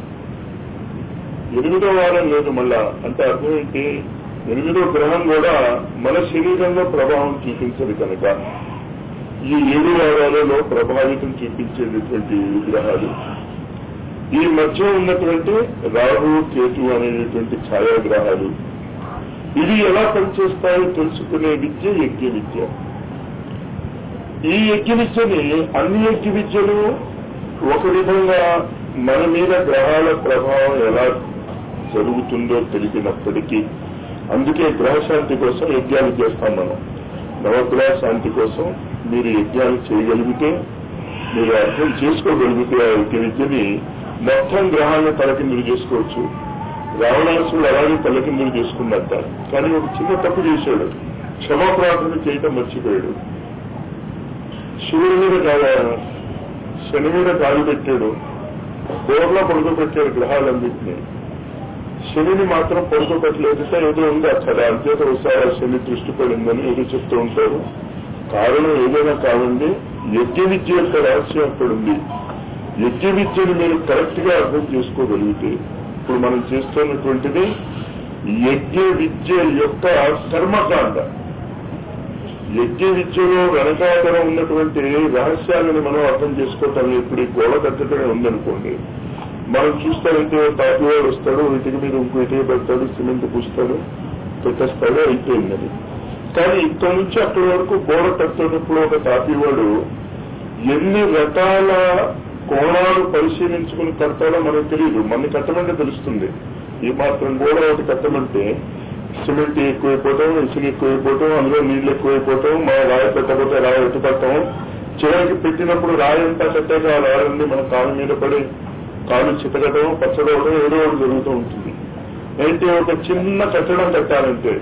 Speaker 2: 8వ వారం లేదు మళ్ళా. అంటే అర్థం ఏంటి? 8వ గ్రహం కూడా మన శరీరంలో ప్రభావం చూపించదు కనుక ఈ 7 వారాలలో ప్రభావితం చూపించేటటువంటి గ్రహాలు ఈ మధ్య ఉన్నటువంటి రాహు కేతు అనేటువంటి ఛాయాగ్రహాలు. ఇవి ఎలా పనిచేస్తాయో తెలుసుకునే విద్య యజ్ఞ విద్య. ఈ యజ్ఞ విద్యని అన్ని యజ్ఞ విద్యలు ఒక విధంగా మన మీద గ్రహాల ప్రభావం ఎలా జరుగుతుందో తెలిపినప్పటికీ, అందుకే గ్రహశాంతి కోసం యజ్ఞాలు చేస్తాం మనం. నవగ్రహ శాంతి కోసం మీరు యజ్ఞాలు చేయగలిగితే, మీరు అర్థం చేసుకోగలిగితే ఆ యజ్ఞ విద్యని మొత్తం గ్రహాలను తలకిందులు చేసుకోవచ్చు. రావణాసుడు అలాగే తలకిందులు చేసుకున్నట్ట. కానీ ఒక చిన్న తప్పు చేశాడు, క్షమాప్రార్థన చేయటం మర్చిపోయాడు. శివుడి మీద శని మీద కాలు పెట్టాడు, బోర్లా పడుకోబెట్టాడు గ్రహాలన్నింటినీ. శనిని మాత్రం పడుకోబెట్టలేదు. ఏదో ఉంది అక్కడ, అంతేత ఒకసారి శని దృష్టి పడిందని ఏదో చెప్తూ ఉంటారు. కారణం ఏదైనా కాదండి, యజ్ఞ విద్య యొక్క రహస్యం అక్కడుంది. యజ్ఞ విద్యను మీరు కరెక్ట్ గా అర్థం చేసుకోగలిగితే, ఇప్పుడు మనం చేస్తున్నటువంటిది యజ్ఞ విద్య యొక్క కర్మకాండ. యజ్ఞ విద్యలో వెనకాతల ఉన్నటువంటి రహస్యాలను మనం అర్థం చేసుకోవటం. ఇప్పుడు ఈ గోడ కట్టడమే ఉందనుకోండి, మనం చూస్తారంటే తాపివాడు వస్తాడు, ఇటుక మీద ఇంకో ఇటుక పెడతాడు, సిమెంట్ పూస్తాడు, పెట్టేస్తాడు, అయిపోయిందని. కానీ ఇక్కడ నుంచి అక్కడి వరకు గోడ కట్టేటప్పుడు ఒక తాపివాడు ఎన్ని రకాల కోణాలు పరిశీలించుకుని కడతాడో మనకు తెలియదు. మన కట్టమంటే తెలుస్తుంది. ఈ మాత్రం గోడ ఒకటి కట్టమంటే సిమెంట్ ఎక్కువైపోవటం, ఇసులు ఎక్కువైపోవటం, అందులో నీళ్లు ఎక్కువైపోవటం, మన రాయి పెట్టకపోతే రాయి ఎట్టుపడటం, చివరికి పెట్టినప్పుడు రాయి అంతా కట్టాక ఆ రాయలన్నీ మన కాలు మీద పడి కాలు చితకటం, పచ్చడవటం, ఏదో ఒకటి జరుగుతూ ఉంటుంది. అయితే ఒక చిన్న కట్టడం కట్టాలంటే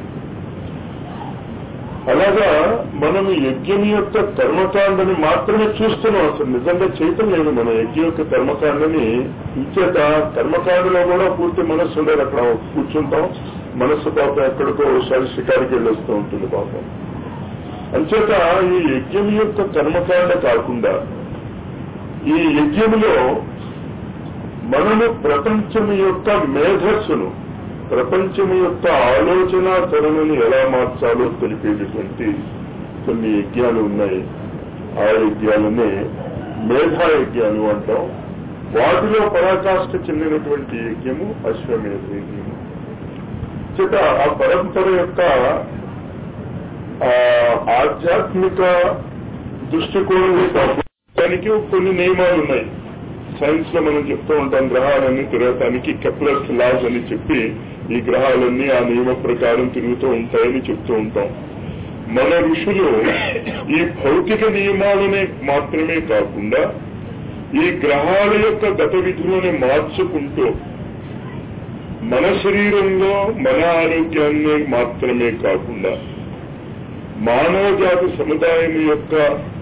Speaker 2: అలాగా మనం యజ్ఞం యొక్క కర్మకాండని మాత్రమే చూస్తున్నాం, అసలు నిజంగా చేయటం లేదు. మన యజ్ఞం యొక్క కర్మకాండని ఇంచేత కర్మకాండలో కూడా పూర్తి మనస్సు ఉండేది. అక్కడ కూర్చుంటాం, మనస్సు పాపం ఎక్కడికో ఒకసారి షికారికి వెళ్ళొస్తూ ఉంటుంది పాపం. అంచేత ఈ యజ్ఞం యొక్క కర్మకాండ కాకుండా ఈ యజ్ఞంలో మనము ప్రపంచం యొక్క మేధస్సును, ప్రపంచం యొక్క ఆలోచన ధోరణిని ఎలా మార్చాలో తెలిపేటటువంటి కొన్ని యజ్ఞాలు ఉన్నాయి. ఆ యజ్ఞాలనే మేధా యజ్ఞాలు అంటాం. వాటిలో పరాకాష్ఠ చెందినటువంటి యజ్ఞము అశ్వమేధ యజ్ఞము. చేత ఆ పరంపర యొక్క ఆధ్యాత్మిక దృష్టికోణానికి కొన్ని నియమాలు ఉన్నాయి. సైన్స్ లో మనం చెప్తూ ఉంటాం, గ్రహాలన్నీ తిరగటానికి కెప్లర్స్ లాస్ అని చెప్పి ఈ గ్రహాలన్నీ ఆ నియమ ప్రకారం తిరుగుతూ ఉంటాయని చెప్తూ ఉంటాం. మన ఋషులు ఈ భౌతిక నియమాలనే మాత్రమే కాకుండా ఈ గ్రహాల యొక్క గత విధులను మార్చుకుంటూ మన శరీరంలో మన ఆరోగ్యాన్ని మాత్రమే కాకుండా మానవ జాతి సముదాయం యొక్క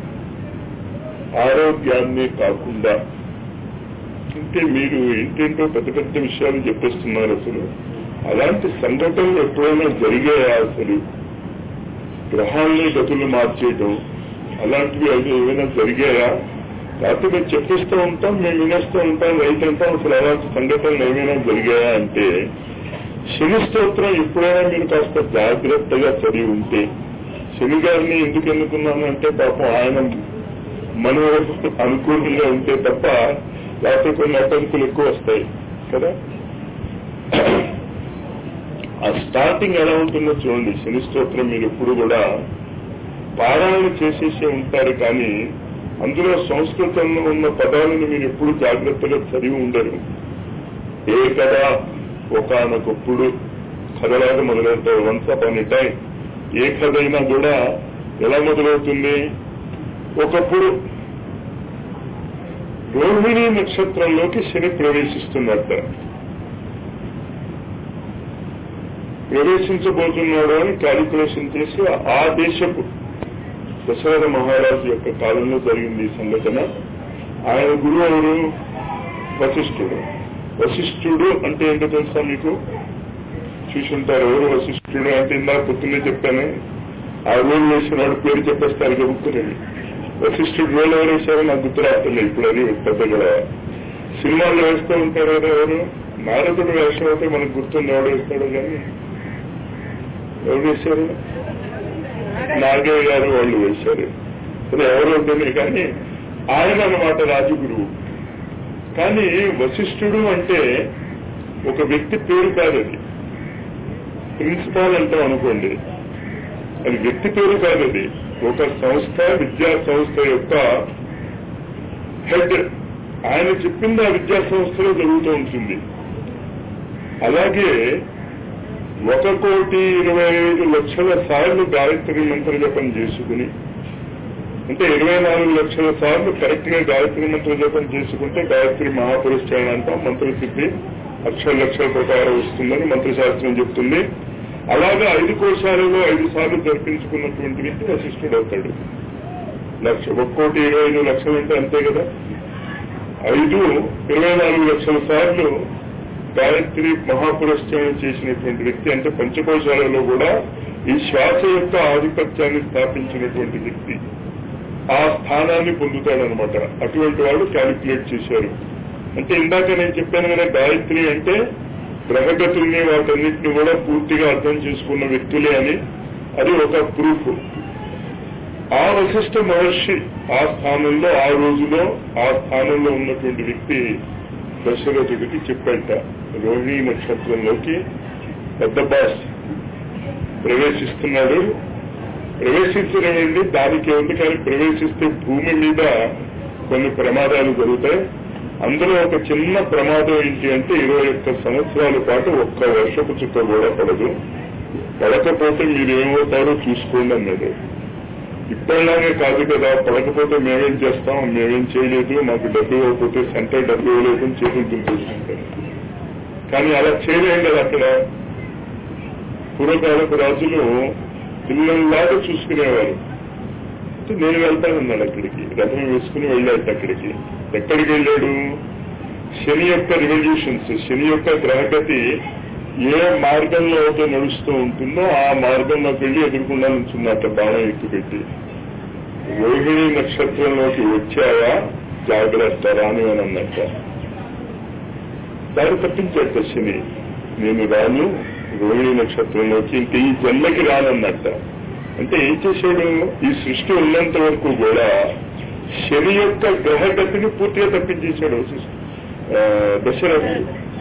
Speaker 2: ఆరోగ్యాన్ని కాకుండా, అంటే మీరు ఏంటేంటో పెద్ద పెద్ద విషయాలు చెప్పేస్తున్నారు. అసలు అలాంటి సంఘటనలు ఎప్పుడైనా జరిగాయా? అసలు గ్రహాల్ని గతులు మార్చేయడం అలాంటివి అది ఏమైనా జరిగాయా? లేకపోతే మేము చెప్పేస్తూ ఉంటాం, మేము వినేస్తూ ఉంటాం, రైతు అంటాం. అసలు అలాంటి సంఘటనలు ఏమైనా జరిగాయా అంటే, శని స్తోత్రం ఎప్పుడైనా మీరు కాస్త జాగ్రత్తగా చదివి ఉంటే, శని గారిని ఎందుకు ఎన్నుకున్నానంటే పాపం ఆయన మన అనుకూలంగా ఉంటే తప్ప లేకపోతే కొన్ని అడ్డంకులు ఎక్కువ వస్తాయి కదా. ఆ స్టార్టింగ్ ఎలా ఉంటుందో చూడండి. శని స్తోత్రం మీరు ఎప్పుడు కూడా పారాయణ చేసేసి ఉంటారు, కానీ అందులో సంస్కృతంలో ఉన్న పదాలను మీరు ఎప్పుడు జాగ్రత్తగా చదివి ఉండరు. ఏ కథ ఒకనొకప్పుడు కథలాగా మొదలవుతాయి. వన్స్ అపాన్ ఎ టైం ఏ కథ అయినా కూడా ఎలా మొదలవుతుంది? ఒకప్పుడు రోహిణి నక్షత్రంలోకి శని ప్రవేశిస్తున్నట్ట. ప్రవేశించబోతున్నాడు అని క్యాలిక్యులేషన్ చేసి ఆ దేశపు దశరథ మహారాజు యొక్క కాలంలో జరిగింది ఈ సంఘటన. ఆయన గురువు ఎవరు? వశిష్ఠుడు. వశిష్ఠుడు అంటే ఏంటో తెలుసా మీకు? చూసుంటారు. ఎవరు వశిష్ఠుడు అంటే? ఇందాక పొద్దున్నే చెప్పాను, ఆ రోల్ వేసిన వాడు పేరు చెప్పేస్తారు గుర్తులేదు. వశిష్ఠుడు రోల్ ఎవరు వేశారో నాకు గుర్తు రావట్లేదు ఇప్పుడు. అది పెద్దగా సినిమాల్లో వేస్తూ ఉంటారు కదా. ఎవరు? నారదుడు వేషం అయితే మనకు గుర్తుంది, ఎవడు వేస్తాడు. కానీ ఎవరు వేశారు? నాగయ్య గారు వాళ్ళు వేశారు. అది ఎవరు ఉంటుంది కానీ ఆయన అన్నమాట రాజగురువు. కానీ వశిష్ఠుడు అంటే ఒక వ్యక్తి పేరు కాదు, అది ప్రిన్సిపాల్ అంటాం అనుకోండి. అది వ్యక్తి పేరు కాదు, అది ఒక సంస్థ, విద్యా సంస్థ యొక్క హెడ్. ఆయన చెప్పింది ఆ విద్యా సంస్థలో జరుగుతూ ఉంటుంది. అలాగే 1,25,00,000 సార్లు గాయత్రి మంత్ర జపం చేసుకుని, అంటే 24 లక్షల సార్లు కరెక్ట్ గా గాయత్రి మంత్ర జపం చేసుకుంటే గాయత్రి మహాపురుషాయన అంటాం. మంత్రసిద్ధి లక్షల ప్రకారం వస్తుందని మంత్రశాస్త్రం చెప్తుంది. అలాగే 5 కోశాలలో 5 సార్లు జరిపించుకున్నటువంటి వ్యక్తి వశిష్ఠుడు అవుతాడు. 1,25 లక్షలు అంటే అంతే కదా, 24 లక్షల సార్లు గాయత్రి మహాపురస్కారం చేసినటువంటి వ్యక్తి అంటే పంచకోశాలలో కూడా ఈ శ్వాస యొక్క ఆధిపత్యాన్ని స్థాపించినటువంటి వ్యక్తి ఆ స్థానాన్ని పొందుతాడనమాట. అటువంటి వాడు క్యాలిక్యులేట్ చేశారు. అంటే ఇందాక నేను చెప్పాను కదా, గాయత్రి అంటే గ్రహగతుల్ని వాటన్నిటిని కూడా పూర్తిగా అర్థం చేసుకున్న వ్యక్తులే అని. అది ఒక ప్రూఫ్. ఆ వశిష్ఠ మహర్షి ఆ స్థానంలో ఆ రోజులో ఆ స్థానంలో ఉన్నటువంటి వ్యక్తి దశరథుడికి చెప్పాట, రోహిణీ నక్షత్రంలోకి పెద్ద బాస్ ప్రవేశిస్తున్నాడు, ప్రవేశించలేండి దానికి ఉంది, కానీ ప్రవేశిస్తే భూమి మీద కొన్ని ప్రమాదాలు జరుగుతాయి. అందులో ఒక చిన్న ప్రమాదం ఏంటి అంటే 21 సంవత్సరాల పాటు ఒక్క వర్షపు చుక్క కూడా పడదు, పడకపోతే మీరేమవుతారో చూసుకోండి అన్నాడు. ఇప్పటిలాగే కాదు కదా, పడకపోతే మేమేం చేస్తాం, మేమేం చేయలేదు, మాకు డబ్బు ఇవ్వకపోతే సెంటర్ డబ్బు ఇవ్వలేదు అని చేతులు దుంపేసుకుంటారు. కానీ అలా చేయలేం కదా. అక్కడ పూర్వకాలపు రాజులు పిల్లల్లాగా చూసుకునేవారు. నేను వెళ్తానన్నాడు అక్కడికి, రథం వేసుకుని వెళ్ళాడు అక్కడికి. ఎక్కడికి వెళ్ళాడు? శని యొక్క రివల్యూషన్స్, శని యొక్క గ్రహగతి ఏ మార్గంలో అయితే నడుస్తూ ఉంటుందో ఆ మార్గంలోకి వెళ్ళి ఎదుర్కొండా నుంచున్నట్ట బాణం ఎక్కుపెట్టి. రోహిణీ నక్షత్రంలోకి వచ్చావా జాగ్రత్త రాని అని అన్నట్ట. దాన్ని తప్పించేట శని, నేను రాను రోహిణీ నక్షత్రంలోకి, ఇంక ఈ జన్మకి రానన్నట్ట. అంటే ఏం చేశాడు? ఈ సృష్టి ఉన్నంత వరకు కూడా శని యొక్క గ్రహగతిని పూర్తిగా తప్పించేశాడు దశరథుడు.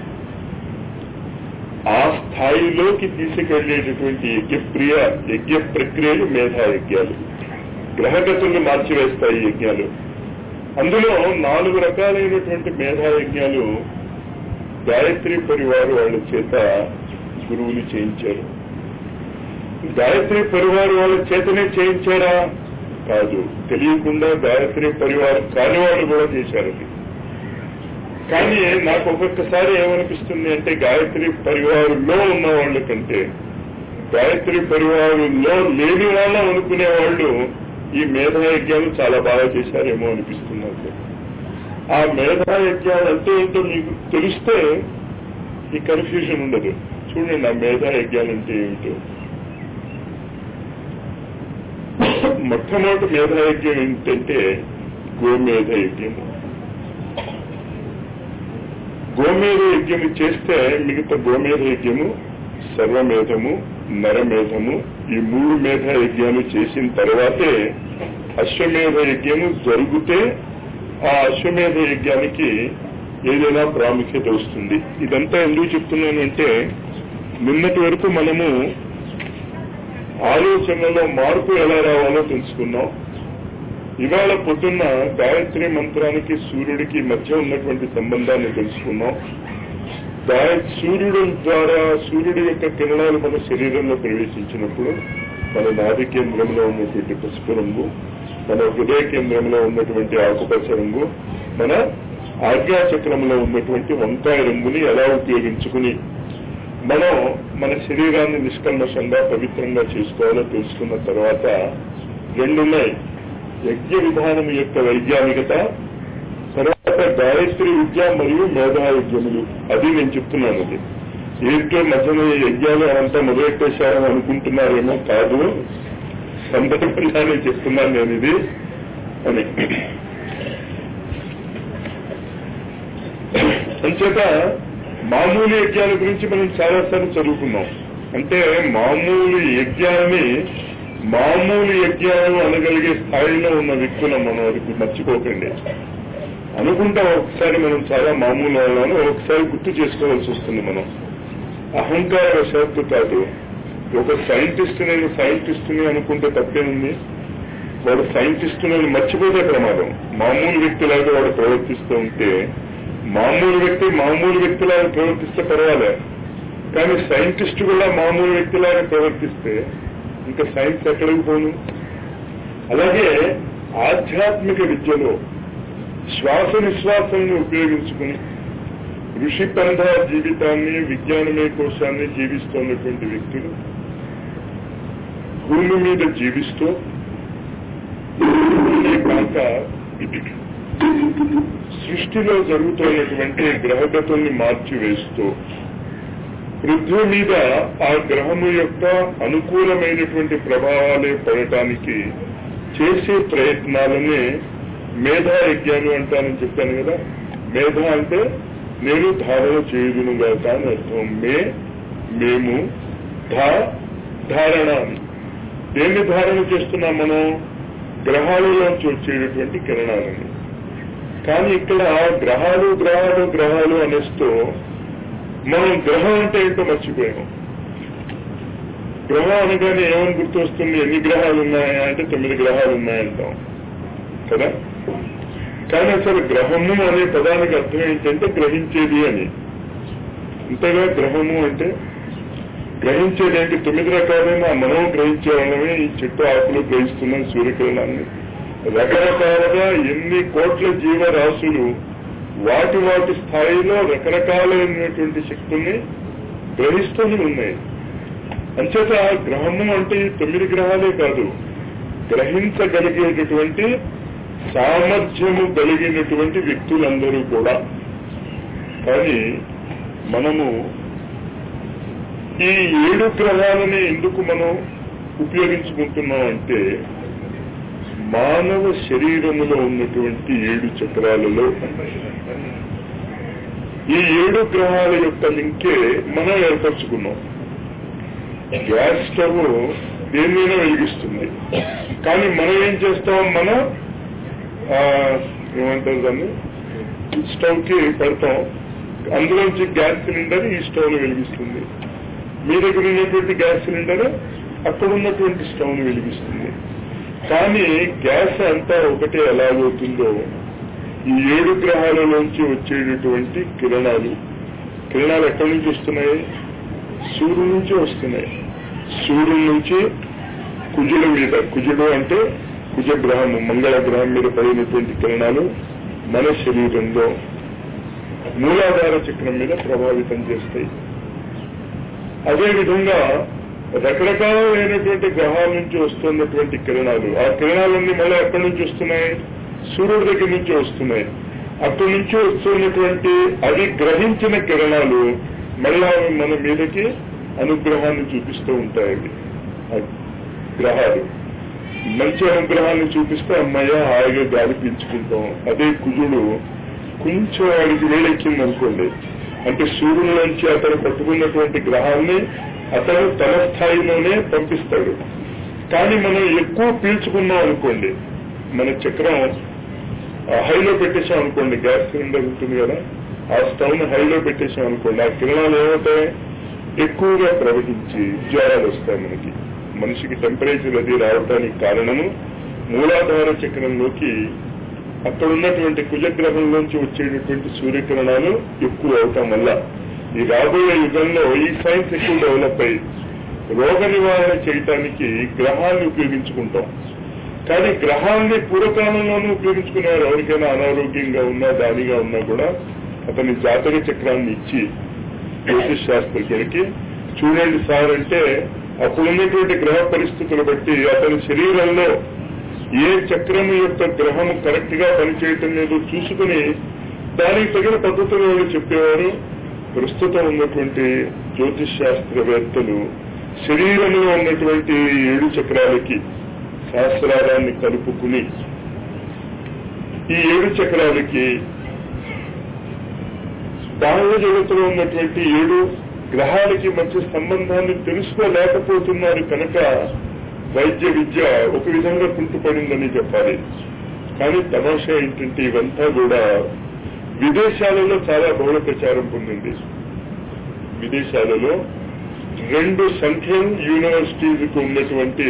Speaker 2: ఆ స్థాయిలోకి తీసుకెళ్లేటటువంటి యజ్ఞ ప్రక్రియలు మేధాయజ్ఞాలు. గ్రహగతుల్ని మార్చివేస్తాయి యజ్ఞాలు. అందులో 4 రకాలైనటువంటి మేధాయజ్ఞాలు గాయత్రి పరివారు వాళ్ళ చేత గురువులు చేయించారు. గాయత్రి పరివారు వాళ్ళ చేతనే చేయించారా? కాదు, తెలియకుండా గాయత్రి పరివారం కాని వాళ్ళు కూడా చేశారు. కానీ నాకు ఒక్కొక్కసారి ఏమనిపిస్తుంది అంటే, గాయత్రి పరివారంలో ఉన్న వాళ్ళ కంటే గాయత్రి పరివారంలో లేని వాళ్ళ అనుకునే వాళ్ళు ఈ మేధాయజ్ఞాలు చాలా బాగా చేశారేమో అనిపిస్తున్నారు. ఆ మేధాయజ్ఞాలు అంటే ఏంటో మీకు తెలిస్తే ఈ కన్ఫ్యూజన్ ఉండదు. చూడండి, ఆ మేధాయజ్ఞాలు అంటే ఏమిటో. మొట్టమొదటి మేధాయజ్ఞం ఏంటంటే గోమేధ యజ్ఞము. గోమేధ యజ్ఞం చేస్తే మిగతా గోమేధ యజ్ఞము, సర్వమేధము, నరమేధము, ఈ 3 మేధా యజ్ఞాలు చేసిన తర్వాతే అశ్వమేధ యజ్ఞము జరిగితే ఆ అశ్వమేధ యజ్ఞానికి ఏదైనా ప్రాముఖ్యత వస్తుంది. ఇదంతా ఎందుకు చెప్తున్నానంటే, నిన్నటి వరకు మనము ఆలోచనలో మార్పు ఎలా రావాలో తెలుసుకున్నాం. ఇవాళ పొద్దున్న గాయత్రి మంత్రానికి సూర్యుడికి మధ్య ఉన్నటువంటి సంబంధాన్ని తెలుసుకున్నాం. సూర్యుడు ద్వారా సూర్యుడి యొక్క కిరణాలు మన శరీరంలో ప్రవేశించినప్పుడు మన నాభి కేంద్రంలో ఉన్నటువంటి పసుపు రంగు, మన హృదయ కేంద్రంలో ఉన్నటువంటి ఆకుపచ్చ రంగు, మన ఆజ్ఞాచక్రంలో ఉన్నటువంటి వంకాయ రంగుని ఎలా ఉపయోగించుకుని మనం మన శరీరాన్ని నిష్కల్మషంగా పవిత్రంగా చేసుకోవాలో తెలుసుకున్న తర్వాత 2 ఉన్నాయి. యజ్ఞ విధానం యొక్క వైజ్ఞానికత, తర్వాత గాయత్రి విద్య మరియు మేధాయజ్ఞములు. అది నేను చెప్తున్నాను. అది ఏంటో మధ్యలో యజ్ఞాలు అంతా మొదలెట్టేశారని అనుకుంటున్నారేమో, కాదు, సందర్భంగానే చెప్తున్నాను నేను ఇది అని. అంచేత మామూలు యజ్ఞాల గురించి మనం చాలాసార్లు చదువుకున్నాం. అంటే మామూలు యజ్ఞాలని మామూలు యజ్ఞాలు అనగలిగే స్థాయిలో ఉన్న వ్యక్తులం మనం. అది మర్చిపోకండి. అనుకుంటాం ఒకసారి మనం చాలా మామూలు వాళ్ళని, ఒకసారి గుర్తు చేసుకోవాల్సి వస్తుంది. మనం అహంకార వశాత్తు కాదు. ఒక సైంటిస్ట్ నేను సైంటిస్ట్ని అనుకుంటే తప్పేముంది? వాడు సైంటిస్ట్ నేను మర్చిపోతే ప్రమాదం. మామూలు వ్యక్తిలాగా వాడు ప్రవర్తిస్తూ ఉంటే, మామూలు వ్యక్తిలాగా ప్రవర్తిస్తే పర్వాలే, కానీ సైంటిస్ట్ కూడా మామూలు వ్యక్తిలాగా ప్రవర్తిస్తే ఇంకా సైన్స్ ఎక్కడికి పోను. అలాగే ఆధ్యాత్మిక విద్యలో శ్వాస నిశ్వాసాన్ని ఉపయోగించుకుని ఋషిపంధ జీవితాన్ని, విజ్ఞానమే కోశాన్ని జీవిస్తున్నటువంటి వ్యక్తులు భూమి మీద జీవిస్తూ కాక సృష్టిలో జరుగుతున్నటువంటి గ్రహగతుల్ని మార్చివేస్తూ పృథ్వీ మీద ఆ గ్రహము యొక్క అనుకూలమైనటువంటి ప్రభావాలే పడటానికి చేసే ప్రయత్నాలనే మేధా యజ్ఞాలు అంటానని చెప్పాను కదా. మేధ అంటే నేను ధారణ చేయుదునుగాక అని అర్థం. మేము ధారణ అని. దేన్ని ధారణ చేస్తున్నాం మనం? గ్రహాలలోంచి వచ్చేటటువంటి కిరణాలని. కానీ ఇక్కడ గ్రహాలు గ్రహాలు గ్రహాలు అనేస్తూ మనం గ్రహం అంటే ఏంటో మర్చిపోయాము. గ్రహం అనగానే ఏమని గుర్తు వస్తుంది? ఎన్ని గ్రహాలు ఉన్నాయా అంటే 9 గ్రహాలు ఉన్నాయంటాం కదా. కానీ అసలు గ్రహము అనే పదానికి అర్థం ఏంటంటే గ్రహించేది అని. ఇంతగా గ్రహము అంటే గ్రహించేది ఏంటి? 9 రకాలైన మనం గ్రహించే వాళ్ళమే. ఈ చెట్టు ఆకులు గ్రహిస్తున్నాం సూర్యకిరణాన్ని. రకరకాలుగా ఎన్ని కోట్ల జీవరాశులు వాటి వాటి స్థాయిలో రకరకాలైనటువంటి శక్తుల్ని గ్రహిస్తూనే ఉన్నాయి. అంచేత గ్రహము అంటే 9 గ్రహాలే కాదు, గ్రహించగలిగేటటువంటి సామర్థ్యము కలిగినటువంటి వ్యక్తులందరూ కూడా. కానీ మనము ఈ 7 గ్రహాలని ఎందుకు మనం ఉపయోగించుకుంటున్నాం అంటే మానవ శరీరములో ఉన్నటువంటి 7 చక్రాలలో ఈ 7 గ్రహాల యొక్క లింకే మనం ఏర్పరచుకున్నాం. గ్యాస్ స్టవ్ దేన్నైనా వెలిగిస్తుంది. కానీ మనం ఏం చేస్తాం? మనం ఏమంటారు దాన్ని, స్టవ్ కి పెడతాం. అందులోంచి గ్యాస్ సిలిండర్ ఈ స్టవ్ ను వెలిగిస్తుంది. మీ దగ్గర ఉన్నటువంటి గ్యాస్ సిలిండర్ అక్కడ ఉన్నటువంటి స్టవ్ ను వెలిగిస్తుంది. కానీ గ్యాస్ అంతా ఒకటే ఎలాగవుతుందో ఈ 7 గ్రహాలలోంచి వచ్చేటటువంటి కిరణాలు ఎక్కడి నుంచి వస్తున్నాయి? సూర్యుడి నుంచి వస్తున్నాయి. సూర్యుడి నుంచి కుజుల మీద, కుజుడు అంటే కుజ గ్రహము, మంగళ గ్రహం మీద పడినటువంటి కిరణాలు మన శరీరంలో మూలాధార చక్రం మీద ప్రభావితం చేస్తాయి. అదేవిధంగా రకరకాలైనటువంటి గ్రహాల నుంచి వస్తున్నటువంటి కిరణాలు, ఆ కిరణాలన్నీ మళ్ళీ ఎక్కడి నుంచి వస్తున్నాయి? సూర్యుడి దగ్గర నుంచి వస్తున్నాయి. అక్కడి నుంచి వస్తున్నటువంటి అవి గ్రహించిన కిరణాలు మళ్ళా మన మీదకి అనుగ్రహాన్ని చూపిస్తూ ఉంటాయి. అవి గ్రహాలు మంచి అనుగ్రహాన్ని చూపిస్తే అమ్మయ్య హాయిగా గాలి పీల్చుకుంటాం. అదే కుజుడు కొంచెం వాడికి వేడెక్కింది అనుకోండి, అంటే సూర్యుడి నుంచి అతను పట్టుకున్నటువంటి గ్రహాన్ని అతను తన స్థాయిలోనే పంపిస్తాడు. కానీ మనం ఎక్కువ పీల్చుకున్నాం అనుకోండి, మన చక్రం హైలో పెట్టేశాం అనుకోండి, గ్యాస్ సిలిండర్ ఉంటుంది కదా, ఆ స్టవ్ ను హైలో పెట్టేశాం అనుకోండి, ఆ కిరణాలు ఏమవుతాయి? ఎక్కువగా ప్రవహించి జ్వరాలు వస్తాయి. మనిషికి టెంపరేచర్ అది రావడానికి కారణము మూలాధార చక్రంలోకి అక్కడ ఉన్నటువంటి కుజగ్రహంలోంచి వచ్చేటటువంటి సూర్యకిరణాలు ఎక్కువ అవటం వల్ల. ఈ రాబోయే యుగంలో ఈ సైన్స్ ఎక్కువ డెవలప్ అయ్యి రోగ నివారణ చేయటానికి గ్రహాన్ని ఉపయోగించుకుంటాం. కానీ గ్రహాన్ని పూర్వకాలంలోనూ ఉపయోగించుకునేవారు. ఎవరికైనా అనారోగ్యంగా ఉన్నా దానిగా ఉన్నా కూడా అతని జాతక చక్రాన్ని ఇచ్చి జ్యోతిష్ శాస్త్రజ్ఞుడికి చూడండి సార్ అంటే అప్పుడున్నటువంటి గ్రహ పరిస్థితులు బట్టి అతని శరీరంలో ఏ చక్రము యొక్క గ్రహము కరెక్ట్ గా పనిచేయటం లేదో చూసుకుని దానికి తగిన పద్ధతులు చెప్పేవారు. ప్రస్తుతం ఉన్నటువంటి జ్యోతిష్ శాస్త్రవేత్తలు శరీరంలో ఉన్నటువంటి 7 చక్రాలకి శాస్త్రాన్ని కలుపుకుని ఈ 7 చక్రాలకి బాహ్య జగత్తులో ఉన్నటువంటి 7 గ్రహాలకి మధ్య సంబంధాన్ని తెలుసుకోలేకపోతున్నారు కనుక వైద్య విద్య ఒక విధంగా కుంటుపడిందని చెప్పాలి. కానీ తమాషా ఏంటంటే ఇవంతా కూడా విదేశాలలో చాలా బహుళ ప్రచారం పొందింది. విదేశాలలో 2 సెంట్రల్ యూనివర్సిటీలకు ఉన్నటువంటి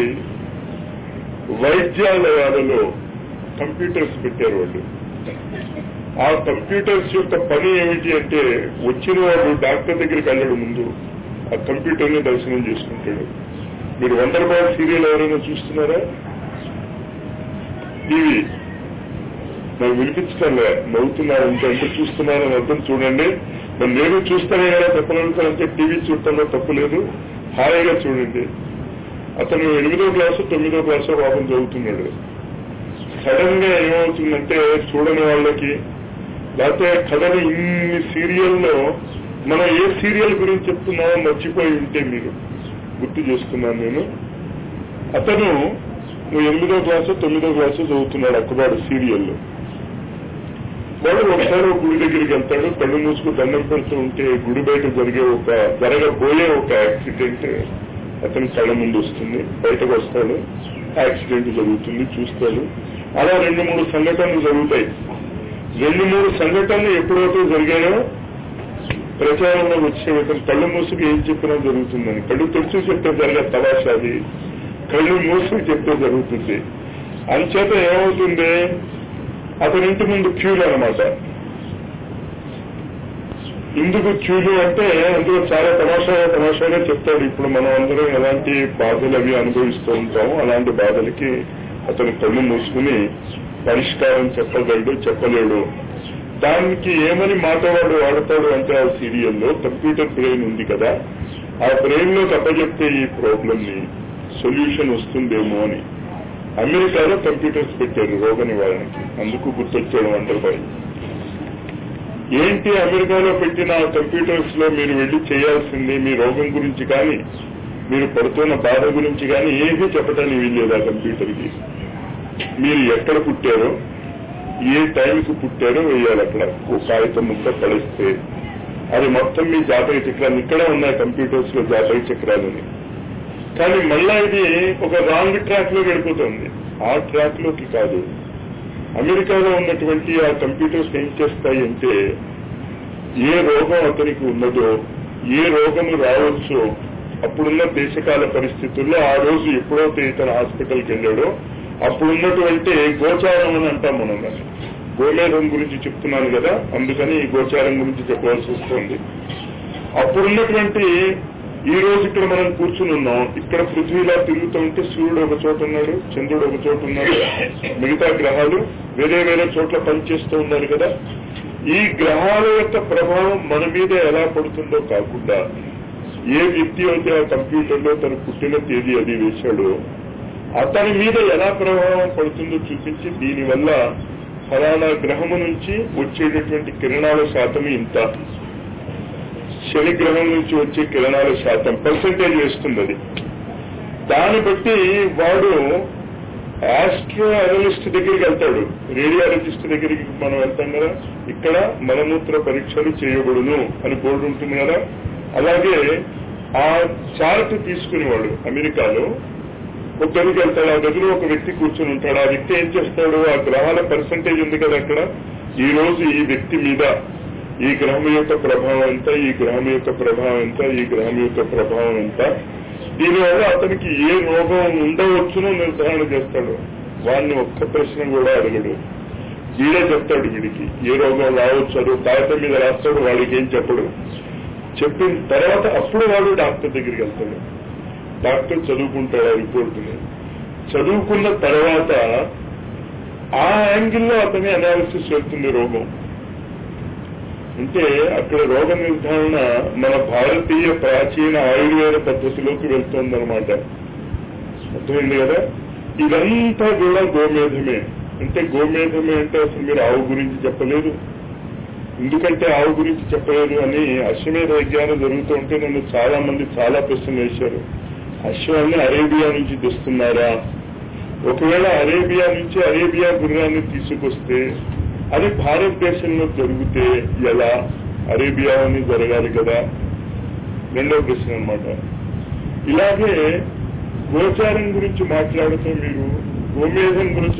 Speaker 2: వైద్యాలయాలలో కంప్యూటర్స్ పెట్టారు వాళ్ళు. ఆ కంప్యూటర్స్ యొక్క పని ఏమిటి అంటే వచ్చిన వాడు డాక్టర్ దగ్గరికి వెళ్ళడం ముందు ఆ కంప్యూటర్ ని దర్శనం చేసుకుంటాడు. మీరు 100 రూపాయల సీరియల్ ఎవరైనా చూస్తున్నారా? టీవీ నాకు వినిపించడంలే, నవ్వుతున్నారు అంటే చూస్తున్నారని అర్థం. చూడండి, మరి నేను చూస్తానే కదా చెప్పగలుగుతానంటే టీవీ చూడటంలో తప్పు లేదు, హాయిగా చూడండి. అతను 8వ క్లాసు 9వ క్లాసు పాపం చదువుతున్నాడు. సడన్ గా ఏమవుతుందంటే చూడని వాళ్ళకి, లేకపోతే కథలు ఇన్ని సీరియల్లో మనం ఏ సీరియల్ గురించి చెప్తున్నామో మర్చిపోయి ఉంటే మీరు గుర్తు చేసుకున్నాను నేను. అతను 8వ క్లాసు 9వ క్లాసు చదువుతున్నాడు అక్కుబాడు సీరియల్లో. వాడు ఒకసారి ఒక గుడి దగ్గరికి వెళ్తాడు, కళ్ళు మూసుకు దండం పెడుతూ ఉంటే గుడి బయట జరగబోయే ఒక యాక్సిడెంట్ అతని కళ్ళ ముందు వస్తుంది. బయటకు వస్తాడు, యాక్సిడెంట్ జరుగుతుంది, చూస్తాడు. అలా 2-3 సంఘటనలు జరుగుతాయి. 2-3 సంఘటనలు ఎప్పుడైతే జరిగాయో ప్రచారంలో వచ్చే కళ్ళు మూసుకు ఏం చెప్పినా జరుగుతుందని. కళ్ళు తెరిచి చెప్తే జరిగే తమాషాది, కళ్ళు మూసుకు చెప్తే జరుగుతుంది. అంచేత ఏమవుతుంది, అతని ఇంటి ముందు క్యూలు అనమాట. ఎందుకు క్యూలు అంటే అందులో చాలా తమాషాగా చెప్తాడు. ఇప్పుడు మనం అందరం ఎలాంటి బాధలు అవి అనుభవిస్తూ ఉంటాము, అలాంటి బాధలకి అతను కళ్ళు మూసుకుని పరిష్కారం చెప్పలేడు. దానికి ఏమని మాటవాడు వాడతాడు అంటే ఆ సీరియల్లో కంప్యూటర్ బ్రెయిన్ ఉంది కదా, ఆ బ్రెయిన్ లో అప్పచెప్తే ఈ ప్రాబ్లం ని సొల్యూషన్ వస్తుందేమో అని అమెరికాలో కంప్యూటర్స్ పెట్టారు రోగ నివారణకి. అందుకు గుర్తొచ్చాడు వండర్బాయ్. ఏంటి అమెరికాలో పెట్టిన కంప్యూటర్స్ లో మీరు వెళ్లి చేయాల్సింది మీ రోగం గురించి కానీ మీరు పడుతున్న బాధ గురించి కానీ ఏమీ చెప్పడానికి వీల్లేదు. ఆ కంప్యూటర్కి మీరు ఎక్కడ పుట్టారో ఏ టైంకి పుట్టారో వేయాలి. అక్కడ ఓ కాగితం ముక్క పడేస్తే అది మొత్తం మీ జాతక చక్రాలు ఇక్కడే ఉన్నాయి కంప్యూటర్స్ లో, జాతక చక్రాలని. కానీ మళ్ళా ఇది ఒక రాంగ్ ట్రాక్ లో వెళ్ళిపోతుంది, ఆ ట్రాక్ లోకి కాదు. అమెరికాలో ఉన్నటువంటి ఆ కంప్యూటర్స్ ఏం చేస్తాయి అంటే ఏ రోగం అతనికి ఉన్నదో, ఏ రోగము రావచ్చో అప్పుడున్న దేశకాల పరిస్థితుల్లో ఆ రోజు ఎప్పుడైతే ఇతను హాస్పిటల్కి వెళ్ళాడో అప్పుడున్నటువంటి గోచారం అని అంటాం మనం. గోమేధం గురించి చెప్తున్నాను కదా, అందుకని ఈ గోచారం గురించి చెప్పవలసి వస్తుంది. అప్పుడున్నటువంటి ఈ రోజు ఇక్కడ మనం కూర్చుని ఉన్నాం, ఇక్కడ పృథ్వీలా తిరుగుతూ ఉంటే సూర్యుడు ఒక చోట ఉన్నాడు, చంద్రుడు ఒక చోట ఉన్నాడు, మిగతా గ్రహాలు వేరే వేరే చోట్ల పనిచేస్తూ ఉన్నారు కదా. ఈ గ్రహాల యొక్క ప్రభావం మన మీద ఎలా పడుతుందో కాకుండా ఏ వ్యక్తి అయితే ఆ కంప్యూటర్లో తన పుట్టిన తేదీ అది వేశాడో అతని మీద ఎలా ప్రభావం పడుతుందో చూపించి దీనివల్ల ఫలానా గ్రహము నుంచి వచ్చేటటువంటి కిరణాల శాతం ఇంత, శని గ్రహం నుంచి వచ్చే కిరణాల శాతం పర్సెంటేజ్ వేస్తుంది. అది దాన్ని బట్టి వాడు ఆస్ట్రో అనలిస్ట్ దగ్గరికి వెళ్తాడు, రేడియాలజిస్ట్ దగ్గరికి మనం వెళ్తాం కదా, ఇక్కడ మలమూత్ర పరీక్షలు చేయబడును అని బోర్డు ఉంటుంది కదా. అలాగే ఆ చార్ట్ తీసుకునేవాడు అమెరికాలో ఒక గదికి వెళ్తాడు, ఆ గదిలో ఒక వ్యక్తి కూర్చొని ఉంటాడు. ఆ వ్యక్తి ఏం చేస్తాడు, ఆ గ్రహాల పర్సెంటేజ్ ఉంది కదా అక్కడ, ఈ రోజు ఈ వ్యక్తి మీద ఈ గ్రహం యొక్క ప్రభావం ఎంత, ఈ గ్రహం యొక్క ప్రభావం ఎంత, ఈ గ్రహం యొక్క ప్రభావం ఎంత, దీనివల్ల అతనికి ఏ రోగం ఉండవచ్చునో నిర్ధారణ చేస్తాడు. వాడిని ఒక్క ప్రశ్న కూడా అడగడు, వీడే చెప్తాడు వీడికి ఏ రోగం రావచ్చు. అది కాగితం మీద రాస్తాడు, వాడికి ఏం చెప్పడు. చెప్పిన తర్వాత అప్పుడు వాడు డాక్టర్ దగ్గరికి వెళ్తాడు. డాక్టర్ చదువుకుంటాడు ఆ రిపోర్టుని. చదువుకున్న తర్వాత ఆ యాంగిల్లో అతని అనాలిసిస్ వెళ్తుంది రోగం. అంటే అక్కడ రోగ నిర్ధారణ మన భారతీయ ప్రాచీన ఆయుర్వేద పద్ధతిలోకి వెళ్తుందన్నమాట. అర్థమైంది కదా. ఇదంతా కూడా గోమేధమే. అంటే గోమేధమే అంటే అసలు మీరు ఆవు గురించి చెప్పలేదు, ఎందుకంటే ఆవు గురించి చెప్పలేదు అని అశ్వమేధ విజ్ఞానం జరుగుతూ ఉంటే నన్ను చాలా మంది చాలా ప్రశ్నలు వేశారు. అశ్వాన్ని అరేబియా నుంచి తెస్తున్నారా? ఒకవేళ అరేబియా నుంచి అరేబియా గుర్రాన్ని తీసుకొస్తే అది భారతదేశంలో జరిగితే ఎలా? అరేబియా అని జరగాలి కదా. రెండో ప్రశ్న అనమాట. ఇలాగే గోచారం గురించి మాట్లాడుతూ మీరు గోమేధం గురించి,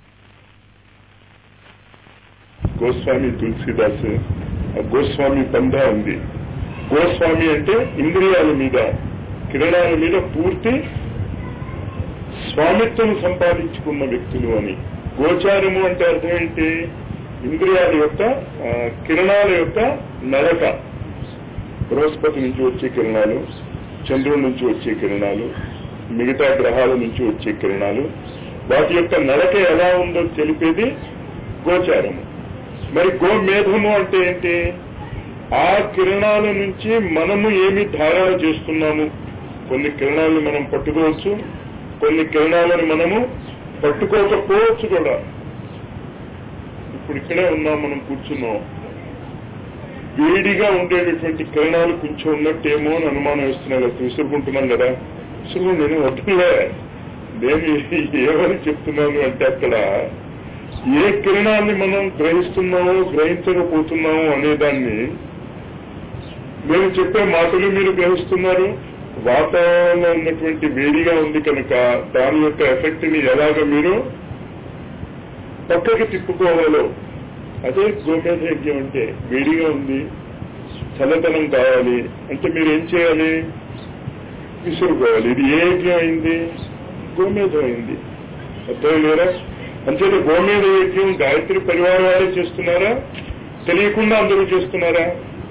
Speaker 2: గోస్వామి తులసిదాస్ గోస్వామి పందా ఉంది. గోస్వామి అంటే ఇంద్రియాల మీద కిరణాల మీద పూర్తి స్వామిత్వం సంపాదించుకున్న వ్యక్తులు అని. గోచారము అంటే అర్థం ఏంటి? ఇంద్రియాల యొక్క కిరణాల యొక్క నడక. బృహస్పతి నుంచి వచ్చే కిరణాలు, చంద్రుడి నుంచి వచ్చే కిరణాలు, మిగతా గ్రహాల నుంచి వచ్చే కిరణాలు, వాటి యొక్క నడక ఎలా ఉందో తెలిపేది గోచారము. మరి గోమేధము అంటే ఏంటి? ఆ కిరణాల నుంచి మనము ఏమి ధారణ చేస్తున్నాము. కొన్ని కిరణాలను మనం పట్టుకోవచ్చు, కొన్ని కిరణాలను మనము పట్టుకోకపోవచ్చు కూడా. ఇప్పుడు ఇక్కడే ఉన్నాం, మనం కూర్చున్నాం, వేడిగా ఉండేటటువంటి కిరణాలు కొంచెం ఉన్నట్టేమో అని అనుమానం వేస్తున్నాం కదా, విసురుకుంటున్నాం కదా. విసురు నేను వద్దులే, నేను ఏమని చెప్తున్నాను అంటే అక్కడ ఏ కిరణాన్ని మనం గ్రహిస్తున్నామో గ్రహించకపోతున్నాము అనేదాన్ని నేను చెప్పే మాటలు మీరు గ్రహిస్తున్నారు. వాతావరణంలో ఉన్నటువంటి వేడిగా ఉంది కనుక దాని యొక్క ఎఫెక్ట్ ని ఎలాగ మీరు పక్కకి తిప్పుకోవాలో అదే గోమేధ యజ్ఞం అంటే. వేడిగా ఉంది, చల్లదనం కావాలి అంటే మీరు ఏం చేయాలి? విసురుకోవాలి. ఇది ఏ యజ్ఞం అయింది? గోమేధం అయింది. అర్థం లేదా? అంతేత గోమేధ యజ్ఞం గాయత్రి పరివారం వాళ్ళే చేస్తున్నారా, తెలియకుండా అందరూ చేస్తున్నారా?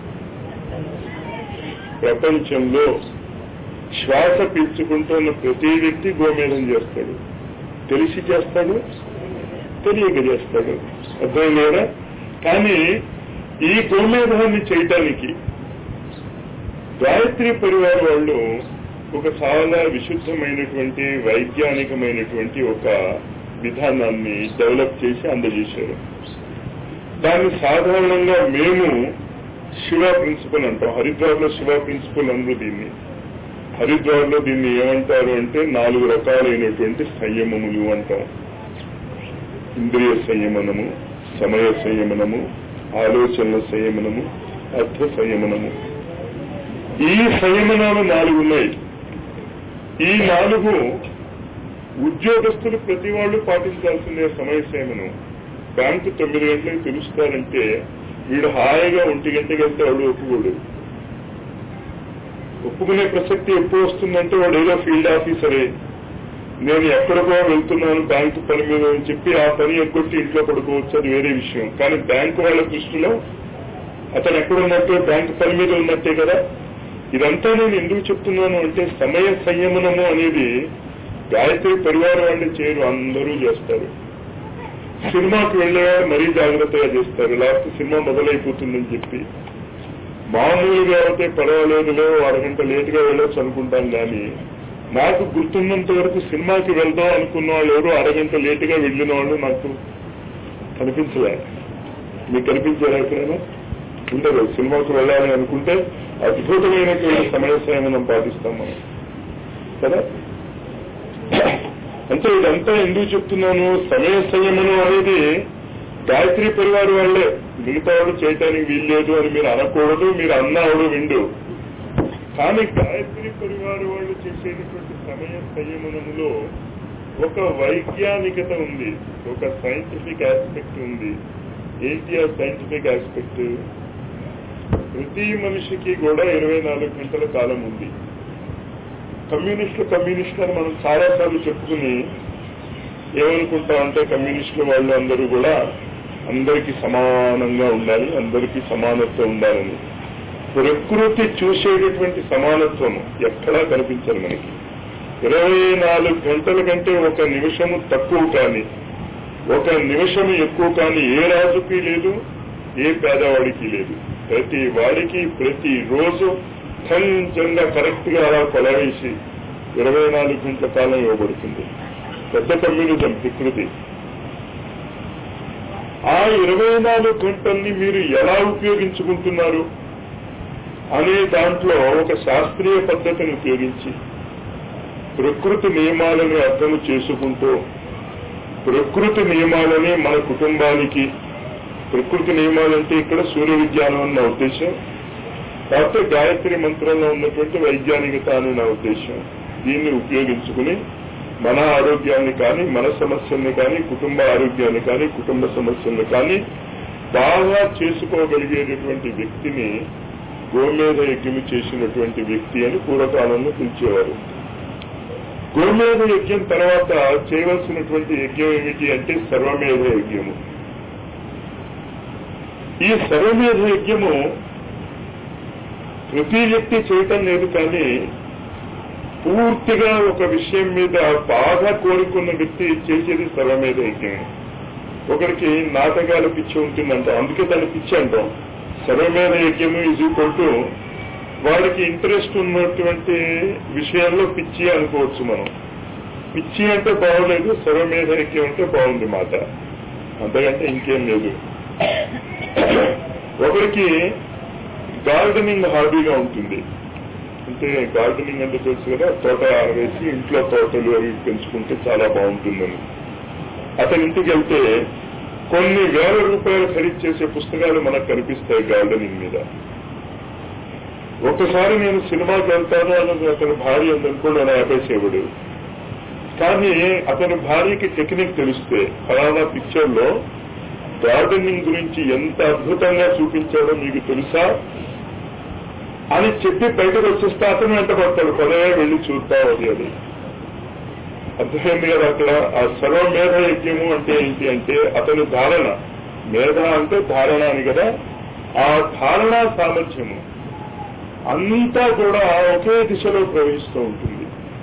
Speaker 2: ప్రపంచంలో శ్వాస పీల్చుకుంటున్న ప్రతి వ్యక్తి గోమేధం చేస్తాడు. తెలిసి చేస్తాడు, తెలియక చేస్తాడు. అర్థం లేదా? కానీ ఈ గోమేధాన్ని చేయటానికి గాయత్రి పరివారం వాళ్ళు ఒక చాలా విశుద్ధమైనటువంటి వైజ్ఞానికమైనటువంటి ఒక విధానాన్ని డెవలప్ చేసి అందజేశారు. దాన్ని సాధారణంగా మేము శివ ప్రిన్సిపల్ అంటాం. హరిద్వార్లో శివ ప్రిన్సిపల్ అందరూ దీన్ని. హరిద్వార్లో దీన్ని ఏమంటారు అంటే 4 రకాలైనటువంటి సంయమములు అంటాం. ఇంద్రియ సంయమనము, సమయ సంయమనము, ఆలోచనల సంయమనము, అర్థ సంయమనము. ఈ సంయమనాలు 4 ఉన్నాయి. ఈ 4 ఉద్యోగస్తులు ప్రతి వాళ్ళు పాటించాల్సిందే. సమయ సంయమనం. బ్యాంకు 9 గంటలకు తెలుస్తారంటే వీడు హాయిగా 1 గంటకి వెళ్తే వాడు ఒప్పుకోడు. ఒప్పుకునే ప్రసక్తి ఎప్పుడు వస్తుందంటే వాడు ఏదో ఫీల్డ్ ఆఫీసరే, నేను ఎక్కడికో వెళ్తున్నాను బ్యాంకు పని మీద అని చెప్పి ఆ పని ఎక్కొట్టి ఇంట్లో పడుకోవచ్చు, అది వేరే విషయం. కానీ బ్యాంకు వాళ్ళ దృష్టిలో అతను ఎక్కడున్నట్టు బ్యాంకు పని మీద ఉన్నట్టే కదా. ఇదంతా నేను ఎందుకు చెప్తున్నాను అంటే సమయ సంయమనము అనేది గాయత్రి పరివారం వాళ్ళు చేయరు, అందరూ చేస్తారు. సినిమాకి వెళ్ళేవారు మరీ జాగ్రత్తగా చేస్తారు, లేకపోతే సినిమా మొదలైపోతుందని చెప్పి. మామూలుగా అయితే పర్వాలేదులో అరగంట లేటుగా వెళ్ళొచ్చు అనుకుంటాం. కానీ నాకు గుర్తున్నంత వరకు సినిమాకి వెళ్దాం అనుకున్న వాళ్ళు ఎవరు అరగంట లేటుగా వెళ్ళిన వాళ్ళు నాకు కనిపించలే. మీకు కనిపించారా ఎక్కడైనా? ఉండదు. సినిమాకి వెళ్ళాలి అనుకుంటే అద్భుతమైనటువంటి సమయ సంయమనం పాటిస్తాం మనం కదా. అంటే ఇదంతా ఎందుకు చెప్తున్నాను? సమయ సంయమనం అనేది గాయత్రి పరివారం వాళ్ళే, మిగతా వాళ్ళు చేయటానికి వీల్లేదు అని మీరు అనకూడదు. మీరు అన్నాడు విండు. కానీ గాయత్రి పరివారం వాళ్ళు చేసేటటువంటి సమయ సంయమనములో ఒక వైజ్ఞానికత ఉంది, ఒక సైంటిఫిక్ ఆస్పెక్ట్ ఉంది. ఏంటి ఆ సైంటిఫిక్ ఆస్పెక్ట్? ప్రతి మనిషికి కూడా 24 గంటల కాలం ఉంది. కమ్యూనిస్టులు అని మనం చాలాసార్లు చెప్పుకుని ఏమనుకుంటామంటే కమ్యూనిస్టులు వాళ్ళు అందరూ కూడా అందరికీ సమానంగా ఉండాలి, అందరికీ సమానత్వం ఉండాలని. ప్రకృతి చూసేటటువంటి సమానత్వము ఎక్కడా కనిపించదు మనకి. 24 గంటల కంటే 1 నిమిషము తక్కువ కానీ 1 నిమిషము ఎక్కువ కానీ ఏ రాజుకి లేదు, ఏ పేదవాడికి లేదు. ప్రతి వాడికి ప్రతి రోజు ఖండితంగా కరెక్ట్ గా అలా కొలవేసి 24 గంటల కాలం ఇవ్వబడుతుంది. పెద్ద కమ్యూనిజం ప్రకృతి. ఆ 24 గంటల్ని మీరు ఎలా ఉపయోగించుకుంటున్నారు అనే దాంట్లో ఒక శాస్త్రీయ పద్ధతిని ఉపయోగించి ప్రకృతి నియమాలను అర్థం చేసుకుంటూ, ప్రకృతి నియమాలని మన కుటుంబానికి, ప్రకృతి నియమాలంటే ఇక్కడ సూర్య విజ్ఞానం అన్న ఉద్దేశం, కాకపోతే గాయత్రి మంత్రంలో ఉన్నటువంటి వైజ్ఞానికత అని నా ఉద్దేశం. దీన్ని ఉపయోగించుకుని మన ఆరోగ్యాన్ని కానీ, మన సమస్యల్ని కానీ, కుటుంబ ఆరోగ్యాన్ని కానీ, కుటుంబ సమస్యల్ని కానీ బాగా చేసుకోగలిగేటటువంటి వ్యక్తిని గోమేధ యజ్ఞం చేసినటువంటి వ్యక్తి అని పూర్వకాలంలో పిలిచేవారు. గోమేధ యజ్ఞం తర్వాత చేయవలసినటువంటి యజ్ఞం ఏమిటి అంటే సర్వమేధ యజ్ఞము. ఈ సర్వమేధ యజ్ఞము ప్రతి వ్యక్తి చేయటం లేదు, కానీ పూర్తిగా ఒక విషయం మీద బాగా కోరుకున్న వ్యక్తి చేసేది సర్వమేధ యజ్ఞం. ఒకరికి నాటకాల పిచ్చి ఉంటుందంటాం, అందుకే దాన్ని పిచ్చి అంటాం. సర్వమేధ యజ్ఞము ఈజ్ ఈక్వల్ టు వాడికి ఇంట్రెస్ట్ ఉన్నటువంటి విషయాల్లో పిచ్చి అనుకోవచ్చు మనం. పిచ్చి అంటే బాగోలేదు, సర్వమేధ యజ్ఞం అంటే బాగుంది మాట, అంతకంటే ఇంకేం లేదు. ఒకరికి గార్డెనింగ్ హాబీగా ఉంటుంది, అంటే గార్డెనింగ్ అంటే తెలుసు కదా, తోట వేసి ఇంట్లో తోటలు అవి పెంచుకుంటే చాలా బాగుంటుందని. అతని ఇంటికి వెళ్తే కొన్ని వేల రూపాయలు ఖరీదు చేసే పుస్తకాలు మనకు కనిపిస్తాయి గార్డెనింగ్ మీద. ఒకసారి నేను సినిమాకి వెళ్తాను అని అతని భార్య అందనుకోండి అని ఆపేసేవాడు. కానీ అతని భార్యకి టెక్నిక్ తెలిస్తే ఫలానా పిక్చర్ లో గార్డెనింగ్ గురించి ఎంత అద్భుతంగా చూపించాడో మీకు తెలుసా అని చెప్పి బయటకు వచ్చేస్తే అతను వెంట పడతాడు, పదవే వెళ్ళి చూద్దాం అది. అర్థమైంది కదా. అక్కడ ఆ సర్వమేధ యజ్ఞము అంటే ఏంటి అంటే అతని ధారణ, మేధ అంటే ధారణ అని కదా, ఆ ధారణ సామర్థ్యము అంతా కూడా ఒకే దిశలో ప్రవహిస్తూ ఉంటుంది.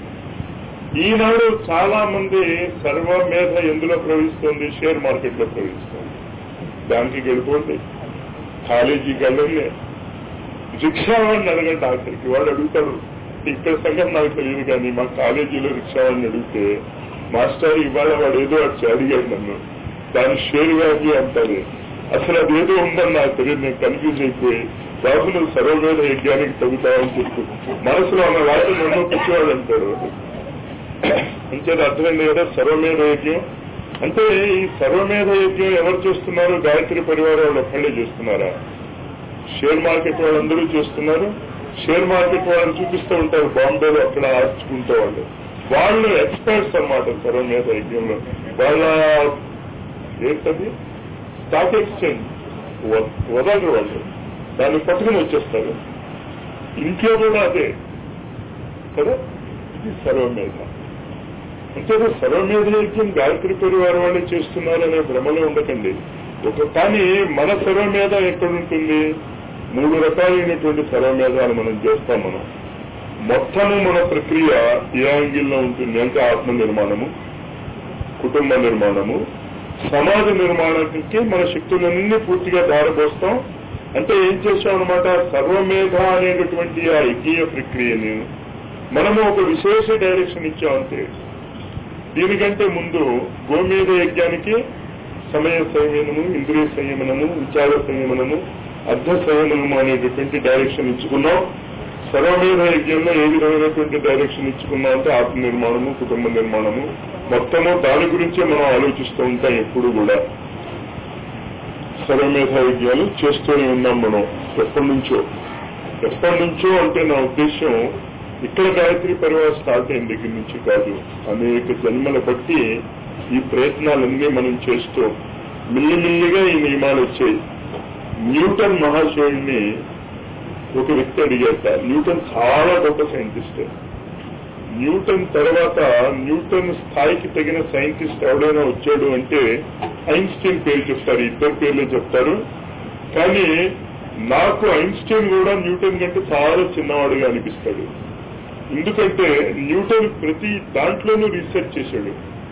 Speaker 2: ఈనాడు చాలా మంది సర్వమేధ ఎందులో ప్రవహిస్తుంది? షేర్ మార్కెట్ లో ప్రవహిస్తుంది. బ్యాంకుకి వెళ్ళిపోండి, కాలేజీకి వెళ్ళండి, రిక్షా వాడిని అడగండి, ఆఖరికి వాడు అడుగుతాడు. ఇక్కడ సంగతి నాకు తెలియదు కానీ మా కాలేజీలో రిక్షా వాడిని అడిగితే, మాస్టర్ ఇవాళ వాడు ఏదో అడిగాడు నన్ను, దాని షేర్ వాల్యూ అంటారు, అసలు అదేదో ఉందని నాకు తెలియదు, నేను కన్ఫ్యూజ్ అయిపోయి బాబు నువ్వు సర్వమేధ యజ్ఞానికి తగ్గుతావని చెప్పు మనసులో అన్న వాటి నన్ను పిచ్చివాడు అంటాడు. అంచేది అర్థమైంది కదా. సర్వమేధ యజ్ఞం అంటే ఈ సర్వమేధ యజ్ఞం ఎవరు చేస్తున్నారు? గాయత్రి పరివారం వాళ్ళు ఒక్కళ్ళే చేస్తున్నారా? షేర్ మార్కెట్ వాళ్ళందరూ చేస్తున్నారు. షేర్ మార్కెట్ వాళ్ళని చూపిస్తూ ఉంటారు బాంబేలో, అక్కడ ఆర్చుకుంటూ వాళ్ళు ఎక్స్పర్ట్స్ అన్నమాట సర్వమేధ యజ్ఞంలో. వాళ్ళ ఏంటది స్టాక్ ఎక్స్చేంజ్ వదలరు వాళ్ళు, దాన్ని పట్టుకుని వచ్చేస్తారు. ఇంట్లో కూడా అదే కదా, ఇది సర్వమేధ. అంటే సర్వమేధ యజ్ఞం గాయత్రి పరివారం వాళ్ళే చేస్తున్నారు అనే భ్రమలో ఉండకండి. కానీ మన సర్వమేధ ఎక్కడుంటుంది? 3 రకాలైనటువంటి సర్వమేధాలు మనం చేస్తాం. మొత్తము మన ప్రక్రియ ఏ యాంగిల్లో ఉంటుంది అంటే ఆత్మ నిర్మాణము, కుటుంబ నిర్మాణము, సమాజ నిర్మాణానికి మన శక్తులన్నీ పూర్తిగా దారపోస్తాం. అంటే ఏం చేశాం అనమాట, సర్వమేధ అనేటటువంటి ఆ యజ్ఞీయ ప్రక్రియని మనము ఒక విశేష డైరెక్షన్ ఇచ్చాం అంతే. దీనికంటే ముందు గోమేధ యజ్ఞానికి సమయ సంయమనము, ఇంద్రియ సంయమనము, విచార సంయమనము, అర్ధ సంయమనము అనేటటువంటి డైరెక్షన్ ఇచ్చుకున్నాం. సర్వమేధ యజ్ఞంలో ఏ విధమైనటువంటి డైరెక్షన్ ఇచ్చుకున్నాం అంటే ఆత్మ నిర్మాణము, కుటుంబ నిర్మాణము, మొత్తము దాని గురించే మనం ఆలోచిస్తూ ఉంటాం ఎప్పుడు కూడా. సర్వమేధ యజ్ఞాలు చేస్తూనే ఉన్నాం మనం ఎప్పటి నుంచో అంటే నా ఉద్దేశం ఇక్కడ గాయత్రి పరివారం స్టార్ట్ అయిన దగ్గర నుంచి కాదు, అనేక జన్మల బట్టి ఈ ప్రయత్నాలన్నీ మనం చేస్తూ మిల్లిమిల్లిగా ఈ నియమాలు వచ్చాయి. న్యూటన్ మహాశయుడిని ఒక వ్యక్తి అడిగాట. న్యూటన్ చాలా గొప్ప సైంటిస్ట్. న్యూటన్ తర్వాత న్యూటన్ స్థాయికి తగిన సైంటిస్ట్ ఎవడైనా వచ్చాడు అంటే ఐన్స్టీన్ పేరు చెప్తారు, ఇద్దరు పేర్లే చెప్తారు. కానీ నాకు ఐన్స్టీన్ కూడా న్యూటన్ కంటే చాలా చిన్నవాడుగా అనిపిస్తాడు. ఎందుకంటే న్యూటన్ ప్రతి దాంట్లోనూ రీసెర్చ్ చేశాడు.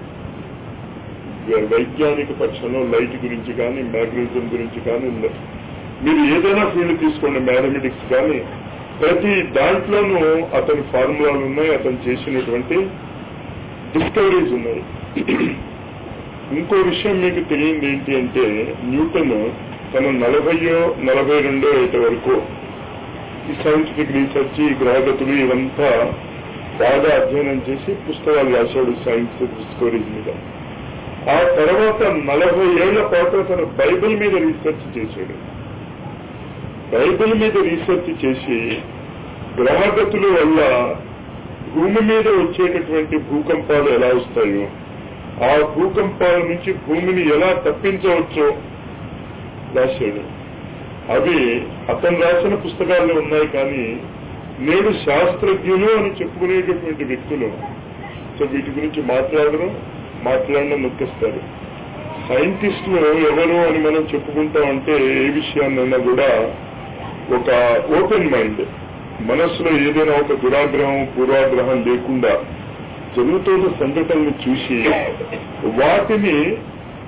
Speaker 2: వైజ్ఞానిక పక్షంలో లైట్ గురించి కానీ, మ్యాగ్నెటిజం గురించి కానీ, మీరు ఏదైనా ఫీల్డ్ తీసుకోండి, మ్యాథమెటిక్స్ కానీ, ప్రతి దాంట్లోనూ అతని ఫార్ములాలు ఉన్నాయి, అతను చేసినటువంటి డిస్కవరీస్ ఉన్నాయి. ఇంకో విషయం మీకు తెలియంది ఏంటి అంటే న్యూటన్ తన 42వ ఏట వరకు ఈ సైంటిఫిక్ రీసెర్చ్, ఈ గ్రహగతులు ఇవంతా బాగా అధ్యయనం చేసి పుస్తకాలు రాశాడు సైన్స్ డిస్కవరీస్ మీద. ఆ తర్వాత 40 ఏళ్ల పాటు అతను బైబిల్ మీద రీసెర్చ్ చేశాడు. బైబిల్ మీద రీసెర్చ్ చేసి గ్రహగతుల వల్ల భూమి మీద వచ్చేటటువంటి భూకంపాలు ఎలా వస్తాయో, ఆ భూకంపాల నుంచి భూమిని ఎలా తప్పించవచ్చో రాశాడు. అవి అతను రాసిన పుస్తకాల్లో ఉన్నాయి. కానీ నేడు శాస్త్రజ్ఞులు అని చెప్పుకునేటటువంటి వ్యక్తులు వీటి గురించి మాట్లాడడం నొక్కిస్తారు. సైంటిస్టులు ఎవరు అని మనం చెప్పుకుంటామంటే ఏ విషయాన్నైనా కూడా ఒక ఓపెన్ మైండ్, మనస్సులో ఏదైనా ఒక దురాగ్రహం, పూర్వాగ్రహం లేకుండా జరుగుతున్న సంఘటనలు చూసి వాటిని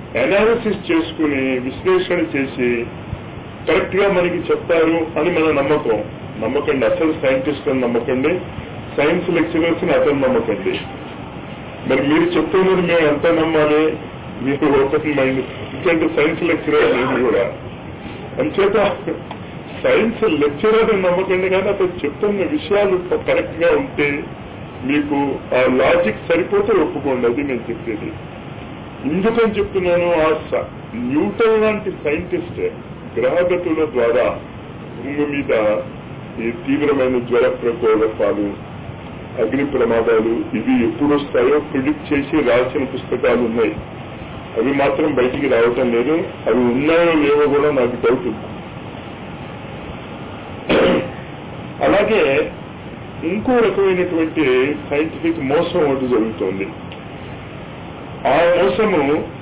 Speaker 2: అనాలిసిస్ చేసుకుని విశ్లేషణ చేసి కరెక్ట్ గా మనకి చెప్తారు అని మన నమ్మకం. నమ్మకండి, అసలు సైంటిస్టులను నమ్మకండి, సైన్స్ లెక్చరర్స్ ని అసలు నమ్మకండి. మరి మీరు చెప్తున్నది మేము ఎంత నమ్మాలి? మీరు ఓపెన్ మైండ్, ఎందుకంటే సైన్స్ లెక్చరర్ నేను కూడా. అంచేత సైన్స్ లెక్చరర్ నమ్మకండి, కానీ అతను చెప్తున్న విషయాలు కరెక్ట్ గా ఉంటే మీకు ఆ లాజిక్ సరిపోతే ఒప్పుకోండి. అది నేను చెప్పేది. ఎందుకని చెప్తున్నాను, ఆ న్యూటన్ లాంటి సైంటిస్ట్ గ్రహగతుల ద్వారా భూమి మీద ఈ తీవ్రమైన జ్వర ప్రకోపాలు, అగ్ని ప్రమాదాలు ఇవి ఎప్పుడు వస్తాయో ప్రిడిక్ట్ చేసి రాసిన పుస్తకాలు ఉన్నాయి. అవి మాత్రం బయటికి రావటం లేదు. అవి ఉన్నాయో లేవో కూడా నాకు డౌట్ ఉంది. అలాగే ఇంకో రకమైనటువంటి సైంటిఫిక్ మోసం ఒకటి జరుగుతోంది. ఆ మోసము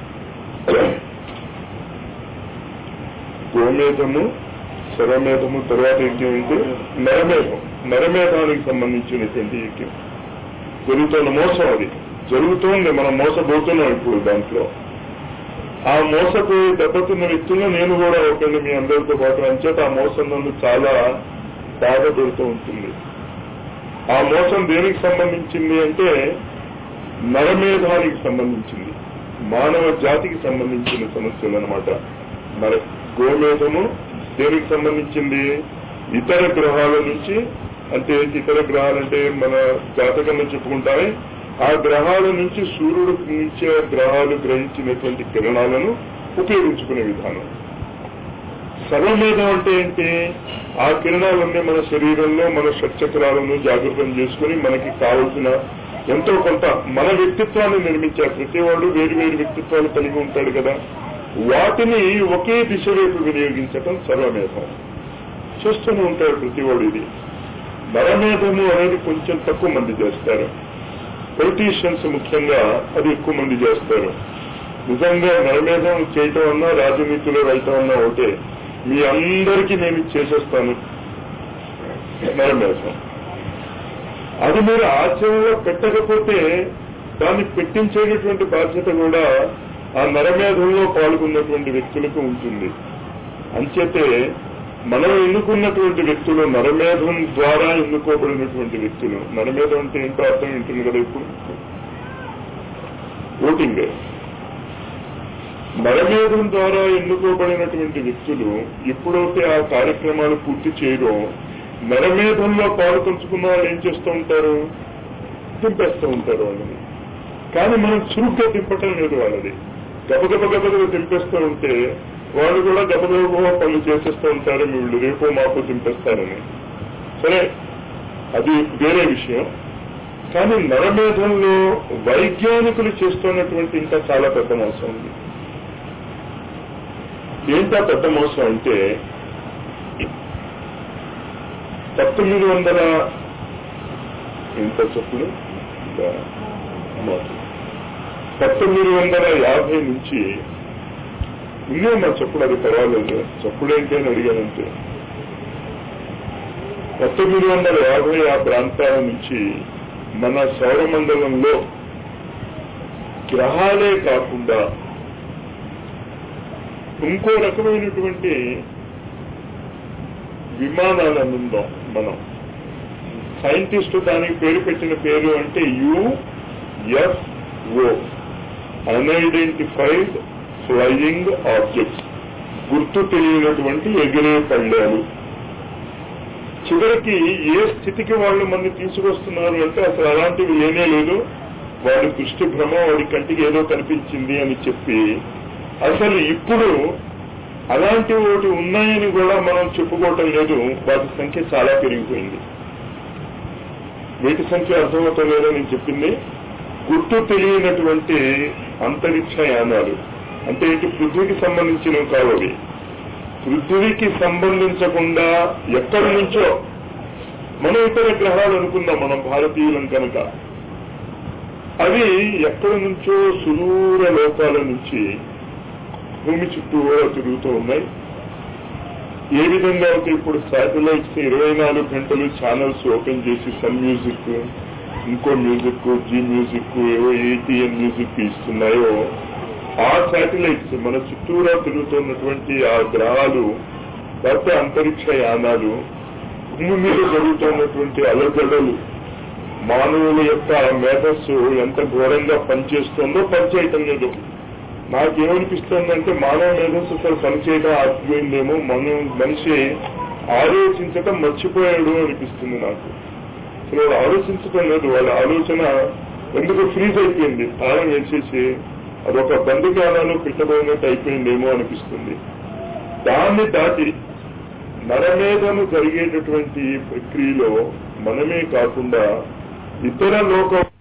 Speaker 2: గోమేధము, శరమేధము, తర్వాత ఏంటంటే నరమేధం. నరమేధానికి సంబంధించినటువంటి యజ్ఞం జరుగుతున్న మోసం అది జరుగుతోంది. మనం మోసపోతున్నాం ఇప్పుడు దాంట్లో. ఆ మోసపోయి దెబ్బతున్న వ్యక్తుల్లో నేను కూడా ఒకటి మీ అందరితో పాటు. అంచేత ఆ మోసం నన్ను చాలా బాధ పెడుతూ ఉంటుంది. ఆ మోసం దేనికి సంబంధించింది అంటే నరమేధానికి సంబంధించింది, మానవ జాతికి సంబంధించిన సమస్యలు అనమాట. మరి గోమేధము దేనికి సంబంధించింది? ఇతర గ్రహాల నుంచి, అంటే ఇతర గ్రహాలంటే మన జాతకంలో చెప్పుకుంటామే, ఆ గ్రహాల నుంచి సూర్యుడు నుంచి గ్రహాలు గ్రహించినటువంటి కిరణాలను ఉపయోగించుకునే విధానం. సర్వమేధం అంటే ఏంటి? ఆ కిరణాలన్నీ మన శరీరంలో మన షట్చక్రాలను జాగృతం చేసుకుని మనకి కావలసిన ఎంతో కొంత మన వ్యక్తిత్వాన్ని నిర్మించారు. ప్రతివాడు వేరు వేరు వ్యక్తిత్వాలు కలిగి ఉంటాడు కదా, వాటిని ఒకే దిశ వైపు వినియోగించటం సర్వమేధం. చూస్తూనే ఉంటాడు ప్రతివాడు. ఇది నరమేధము అనేది కొంచెం తక్కువ మంది చేస్తారు. పొలిటీషియన్స్ ముఖ్యంగా అది ఎక్కువ మంది చేస్తారు. నిజంగా నరమేధం చేయటం అన్నా రాజనీతిలో వెళ్ళటం అన్నా ఒకటే. మీ అందరికీ నేను చేసేస్తాను నరమేధం. అది మీరు ఆచరణలో పెట్టకపోతే దాన్ని పెట్టించేటటువంటి బాధ్యత కూడా ఆ నరమేధంలో పాల్గొన్నటువంటి వ్యక్తులకు ఉంటుంది. అంచేతే మనం ఎన్నుకున్నటువంటి వ్యక్తులు నరమేధం ద్వారా ఎన్నుకోబడినటువంటి వ్యక్తులు. నరమేధం అంటే ఏంటో అర్థం ఉంటుంది కదా. ఇప్పుడు ఓటింగ్ నరమేధం ద్వారా ఎన్నుకోబడినటువంటి వ్యక్తులు ఎప్పుడైతే ఆ కార్యక్రమాలు పూర్తి చేయడం, నరమేధంలో పాలు పంచుకున్న వాళ్ళు ఏం చేస్తూ ఉంటారు? దింపేస్తూ ఉంటారు వాళ్ళని. కానీ మనం చురుగ్గా దింపటం లేదు వాళ్ళది. గబగబ దింపేస్తూ ఉంటే వాళ్ళు కూడా గబగబ పనులు చేసేస్తూ ఉంటారు. వీళ్ళు రేపో మాపో దింపేస్తారని. సరే, అది వేరే విషయం. కానీ నరమేధంలో వైజ్ఞానికులు చేస్తున్నటువంటి ఇంకా చాలా పెద్ద మోసం ఉంది. ఏంటా పెద్ద మోసం అంటే 1900 ఎంత చెప్పులు 1950 నుంచి ఇదే మా చెప్పుడు. అది పర్వాలేదు, చెప్పుడేంటి అని అడిగానంటే 1950 ఆ ప్రాంతాల నుంచి మన సౌరమండలంలో గ్రహాలే కాకుండా ఇంకో రకమైనటువంటి విమానాలను ఉందాం మనం. సైంటిస్టు దానికి పేరు పెట్టిన పేరు అంటే UFO, అన్ఐడెంటిఫైడ్ ఫ్లయింగ్ ఆబ్జెక్ట్స్, గుర్తు తెలియనటువంటి ఎగిరే పళ్ళాలు. చివరికి ఏ స్థితికి వాళ్ళు మనని తీసుకొస్తున్నారు అంటే అసలు అలాంటివి లేనే లేదు, వాడి దృష్టి భ్రమ, వాడి కంటికి ఏదో కనిపించింది అని చెప్పి అసలు ఇప్పుడు అలాంటి ఒకటి ఉన్నాయని కూడా మనం చెప్పుకోవటం లేదు. వాటి సంఖ్య చాలా పెరిగిపోయింది. వీటి సంఖ్య అర్థమవుతాం లేదో నేను చెప్పింది. గుర్తు తెలియనటువంటి అంతరిక్ష యానాలు అంటే ఏంటి? పృథ్వీకి సంబంధించినవి కావు అవి. పృథ్వీకి సంబంధించకుండా ఎక్కడి నుంచో మనం ఇతర గ్రహాలు అనుకుందాం మనం భారతీయులం కనుక, అవి ఎక్కడి నుంచో సుదూర లోకాల నుంచి భూమి చుట్టూ తిరుగుతూ ఉన్నాయి. ఏ విధంగా అయితే ఇప్పుడు శాటిలైట్స్ 24 గంటలు ఛానల్స్ ఓపెన్ చేసి సన్ మ్యూజిక్, ఇంకో మ్యూజిక్, జీ మ్యూజిక్, ఏవో ATN మ్యూజిక్ ఇస్తున్నాయో, ఆ శాటిలైట్స్ మన చుట్టూరా తిరుగుతున్నటువంటి ఆ గ్రహాలు లేకపోతే అంతరిక్ష యానాలు, భూమి మీద జరుగుతున్నటువంటి అలజడలు, మానవుల యొక్క మేధస్సు ఎంత ఘోరంగా పనిచేస్తుందో పనిచేయటం లేదు. నాకేమనిపిస్తుందంటే మానవ మేధస్సు అసలు పనిచేయడం ఆగిపోయిందేమో, మనిషి ఆలోచించటం మర్చిపోయాడు అనిపిస్తుంది నాకు. అసలు వాళ్ళు ఆలోచించటం లేదు, వాళ్ళ ఆలోచన ఎందుకు ఫ్రీజ్ అయిపోయింది, తాళం వేసేసి అదొక బందికాలలో పెట్టబోయినట్టు అయిపోయిందేమో అనిపిస్తుంది. దాన్ని దాటి నరమేధము జరిగేటటువంటి ప్రక్రియలో మనమే కాకుండా ఇతర లోకం